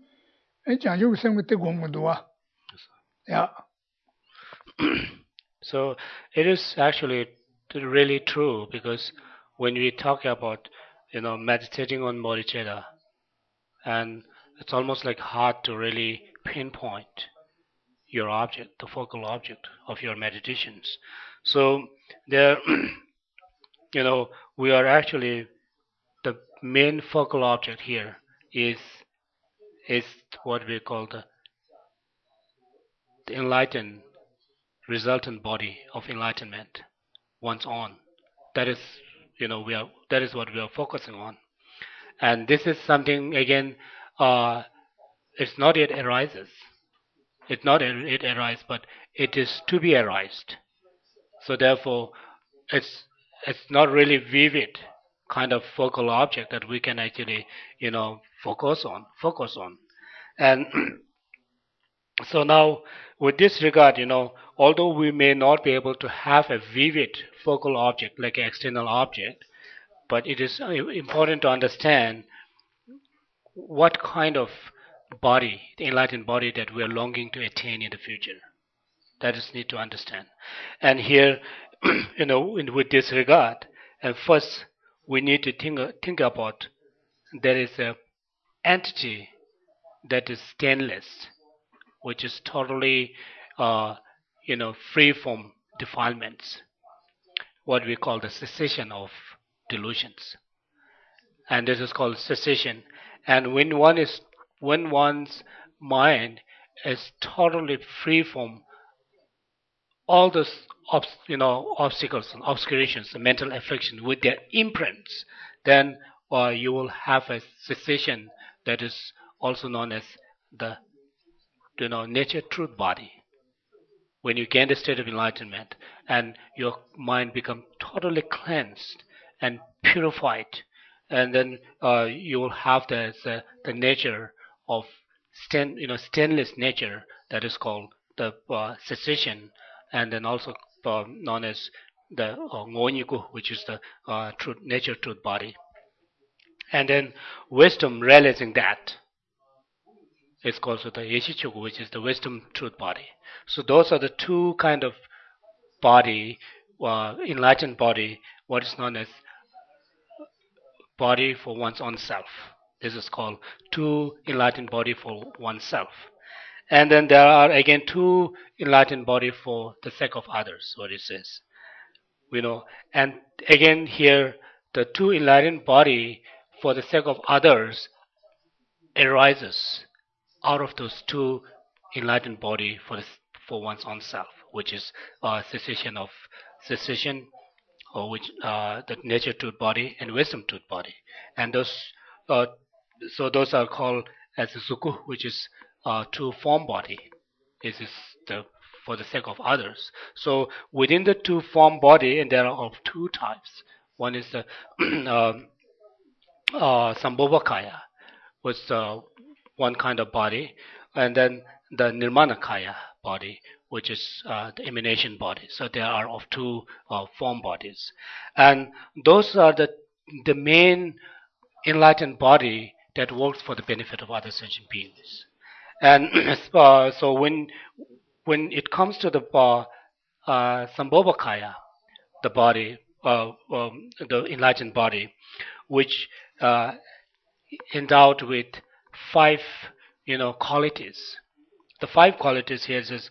S1: Yeah.
S2: So it is actually really true because when we talk about you know meditating on bodhicitta, and it's almost like hard to really pinpoint your object, the focal object of your meditations. So there, you know, we are actually the main focal object here is is what we call the, the enlightened resultant body of enlightenment, one's own. That is, you know, we are that is what we are focusing on, and this is something again. Uh, it's not yet arises. It's not it arises, but it is to be arised. So therefore, it's it's not really vivid kind of focal object that we can actually, you know, focus on, focus on, and. So now, with this regard, you know, although we may not be able to have a vivid focal object like an external object, but it is important to understand what kind of body, the enlightened body that we are longing to attain in the future. That is need to understand. And here, you know, in, with this regard, and first we need to think think about there is a entity that is stainless, which is totally, uh, you know, free from defilements, what we call the cessation of delusions. And this is called cessation. And when one is, when one's mind is totally free from all those, you know, obstacles and obscurations, the mental affliction with their imprints, then uh, you will have a cessation that is also known as the you know, nature truth body. When you gain the state of enlightenment and your mind become totally cleansed and purified, and then uh, you will have the, the the nature of stain, you know, stainless nature that is called the uh, cessation, and then also uh, known as the uh, ngoniku, which is the uh, truth, nature truth body, and then wisdom realizing that. It's called the Yeshichugu, which is the wisdom truth body. So those are the two kind of body, uh, enlightened body, what is known as body for one's own self. This is called two enlightened body for oneself. And then there are again two enlightened body for the sake of others, what it says. You know, and again here the two enlightened body for the sake of others arises out of those two enlightened body for this, for one's own self, which is uh, cessation of cessation, or which uh, the nature truth body and wisdom truth body, and those uh, so those are called as suku, which is uh, two form body. This is the for the sake of others. So within the two form body, and there are of two types. One is the um, uh, Sambhogakaya, was uh, one kind of body, and then the Nirmanakaya body, which is uh, the emanation body. So there are of two uh, form bodies, and those are the the main enlightened body that works for the benefit of other sentient beings. And uh, so when when it comes to the uh, uh, Sambhogakaya, the body, uh, um, the enlightened body, which uh, endowed with five, you know, qualities. The five qualities here is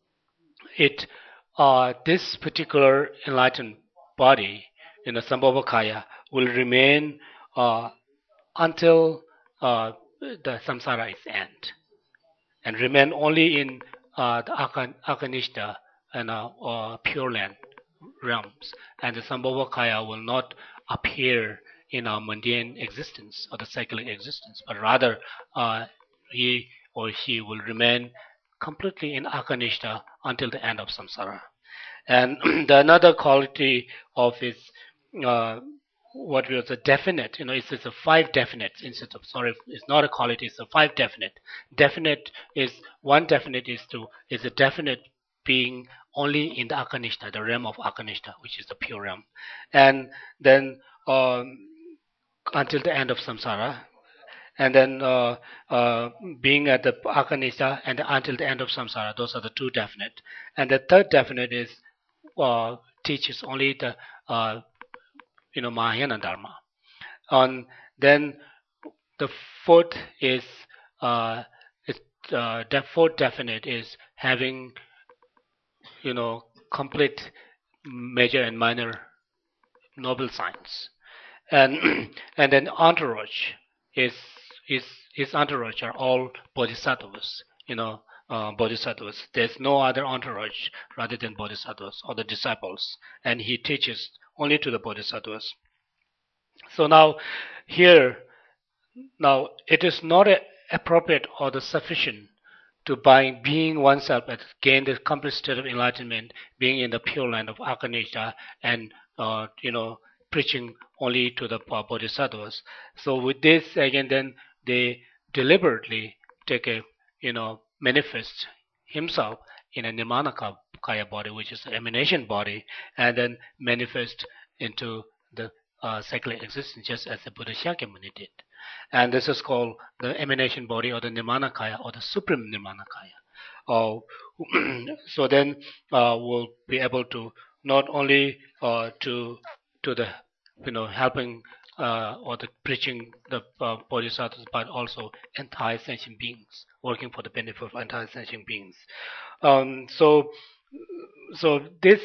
S2: it. Uh, this particular enlightened body, you know, Sambhogakaya, will remain uh, until uh, the samsara is end, and remain only in uh, the Akanishta and uh, uh, Pure Land realms, and the Sambhogakaya will not appear in our mundane existence or the cyclic existence, but rather uh, he or she will remain completely in Akanishta until the end of samsara. And the another quality of his uh, what was a definite, you know, it's, it's a five definites instead of, sorry, it's not a quality, it's a five definite. Definite is, one definite is to, is a definite being only in the Akanishta, the realm of Akanishta, which is the pure realm. And then um, until the end of samsara, and then uh, uh, being at the Akanishta and until the end of samsara, those are the two definite. And the third definite is uh, teaches only the uh, you know, Mahayana Dharma. And then the fourth is, uh, is uh, the fourth definite is having, you know, complete major and minor noble signs. And and then entourage is is his entourage are all bodhisattvas, you know, uh, bodhisattvas. There's no other entourage rather than bodhisattvas or the disciples, and he teaches only to the bodhisattvas. So now, here, now it is not a, appropriate or the sufficient to by being oneself and gain the complete state of enlightenment, being in the pure land of Akanishta, and uh, you know, preaching only to the bodhisattvas. So with this, again, then they deliberately take a, you know, manifest himself in a Nirmanakaya body, which is the emanation body, and then manifest into the uh, cyclic existence, just as the Buddha Shakyamuni did. And this is called the emanation body, or the Nirmanakaya, or the supreme Nirmanakaya. Uh, so then uh, we'll be able to not only uh, to to the, you know, helping uh, or the preaching the uh, bodhisattvas, but also entire sentient beings, working for the benefit of entire sentient beings. Um, so so this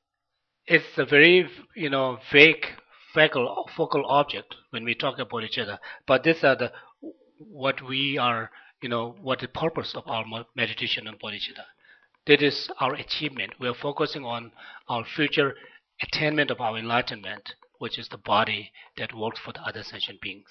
S2: is a very, you know, vague focal focal object when we talk about each other. But these are the what we are, you know, what the purpose of our meditation on bodhicitta. That is our achievement. We are focusing on our future attainment of our enlightenment, which is the body that works for the other sentient beings.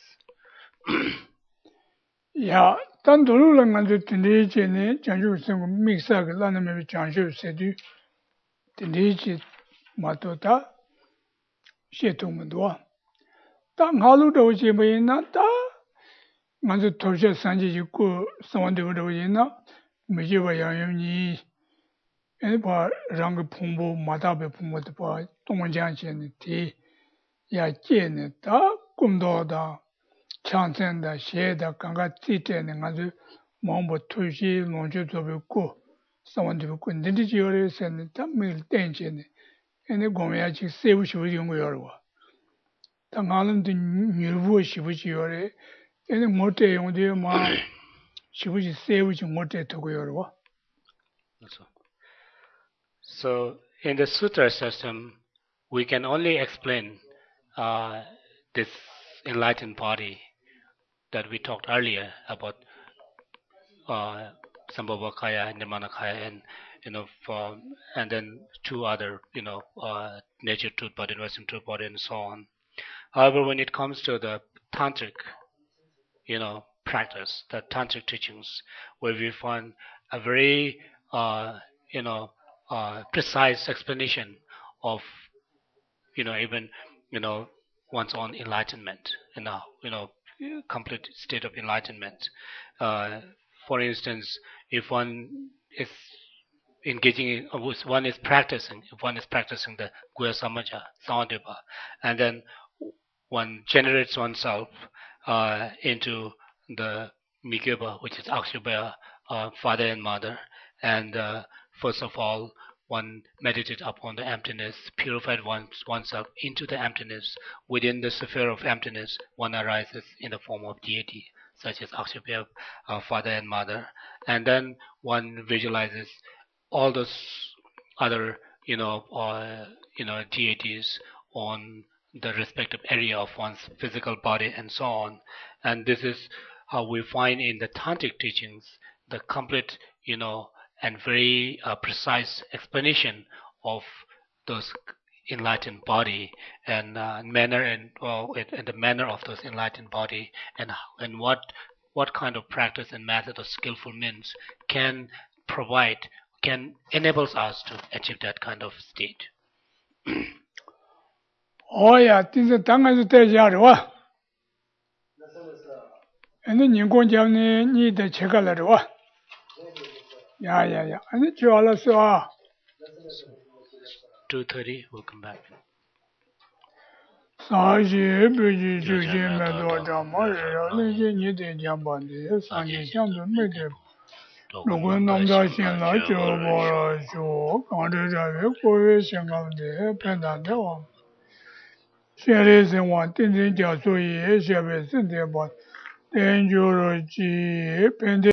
S1: Yeah, dan dulu la ngan de de je ne jang ju sen ko mixa ge la na me jang ju se du de je ma to ta xie tu mo do. Da nga lu de je me na da ngan de to xie san ji ji ko san wan de de yin na me je ba yang yang ni e ba rang ge pong bo ma da be pong bo de ba dong wen jiang xian de ti ya jie ne da gong do da 창생的写的刚刚这点呢，俺就忙不退休，弄就做不过，上完就过，你这就有些呢，他没有担心的，人家公园去谁不修用过了哇？他俺们的女仆是不是有的？人家没得用的嘛，是不是谁不是没得透过了哇？
S2: So in the sutra system, we can only explain uh, this enlightened body that we talked earlier about uh, Sambhogakaya, Nirmanakaya, and you know, for, and then two other, you know, uh, nature truth body, universal truth body, and so on. However, when it comes to the tantric, you know, practice, the tantric teachings, where we find a very, uh, you know, uh, precise explanation of, you know, even, you know, one's own enlightenment, you know, you know, complete state of enlightenment. Uh, for instance, if one is engaging in, if one is practicing, if one is practicing the Guya Samaja, Samadhipa, and then one generates oneself uh, into the Mikyoba, which is Akshobhya, uh, father and mother, and uh, first of all, one meditates upon the emptiness, purified one's, oneself into the emptiness. Within the sphere of emptiness, one arises in the form of deity, such as Akshobhya, uh, father and mother, and then one visualizes all those other, you know, uh, you know, deities on the respective area of one's physical body and so on. And this is how we find in the tantric teachings the complete, you know, and very uh, precise explanation of those enlightened body and uh, manner and well, and the manner of those enlightened body and and what what kind of practice and method or skillful means can provide can enables us to achieve that kind of state.
S1: Oh yeah, this is 당연히 대자로와. 근데 인공자는 니의 체가라로와. Yeah, yeah, yeah. And it's all so.
S2: two thirty, we'll come back.
S1: 사실 비지 주제면도 정말 이제 니의 장반데 상계 상도 매대. 如果남자신라就我就刚才在国外香港的判断的话，现在生活真正叫所以现在身体不，研究了几变的。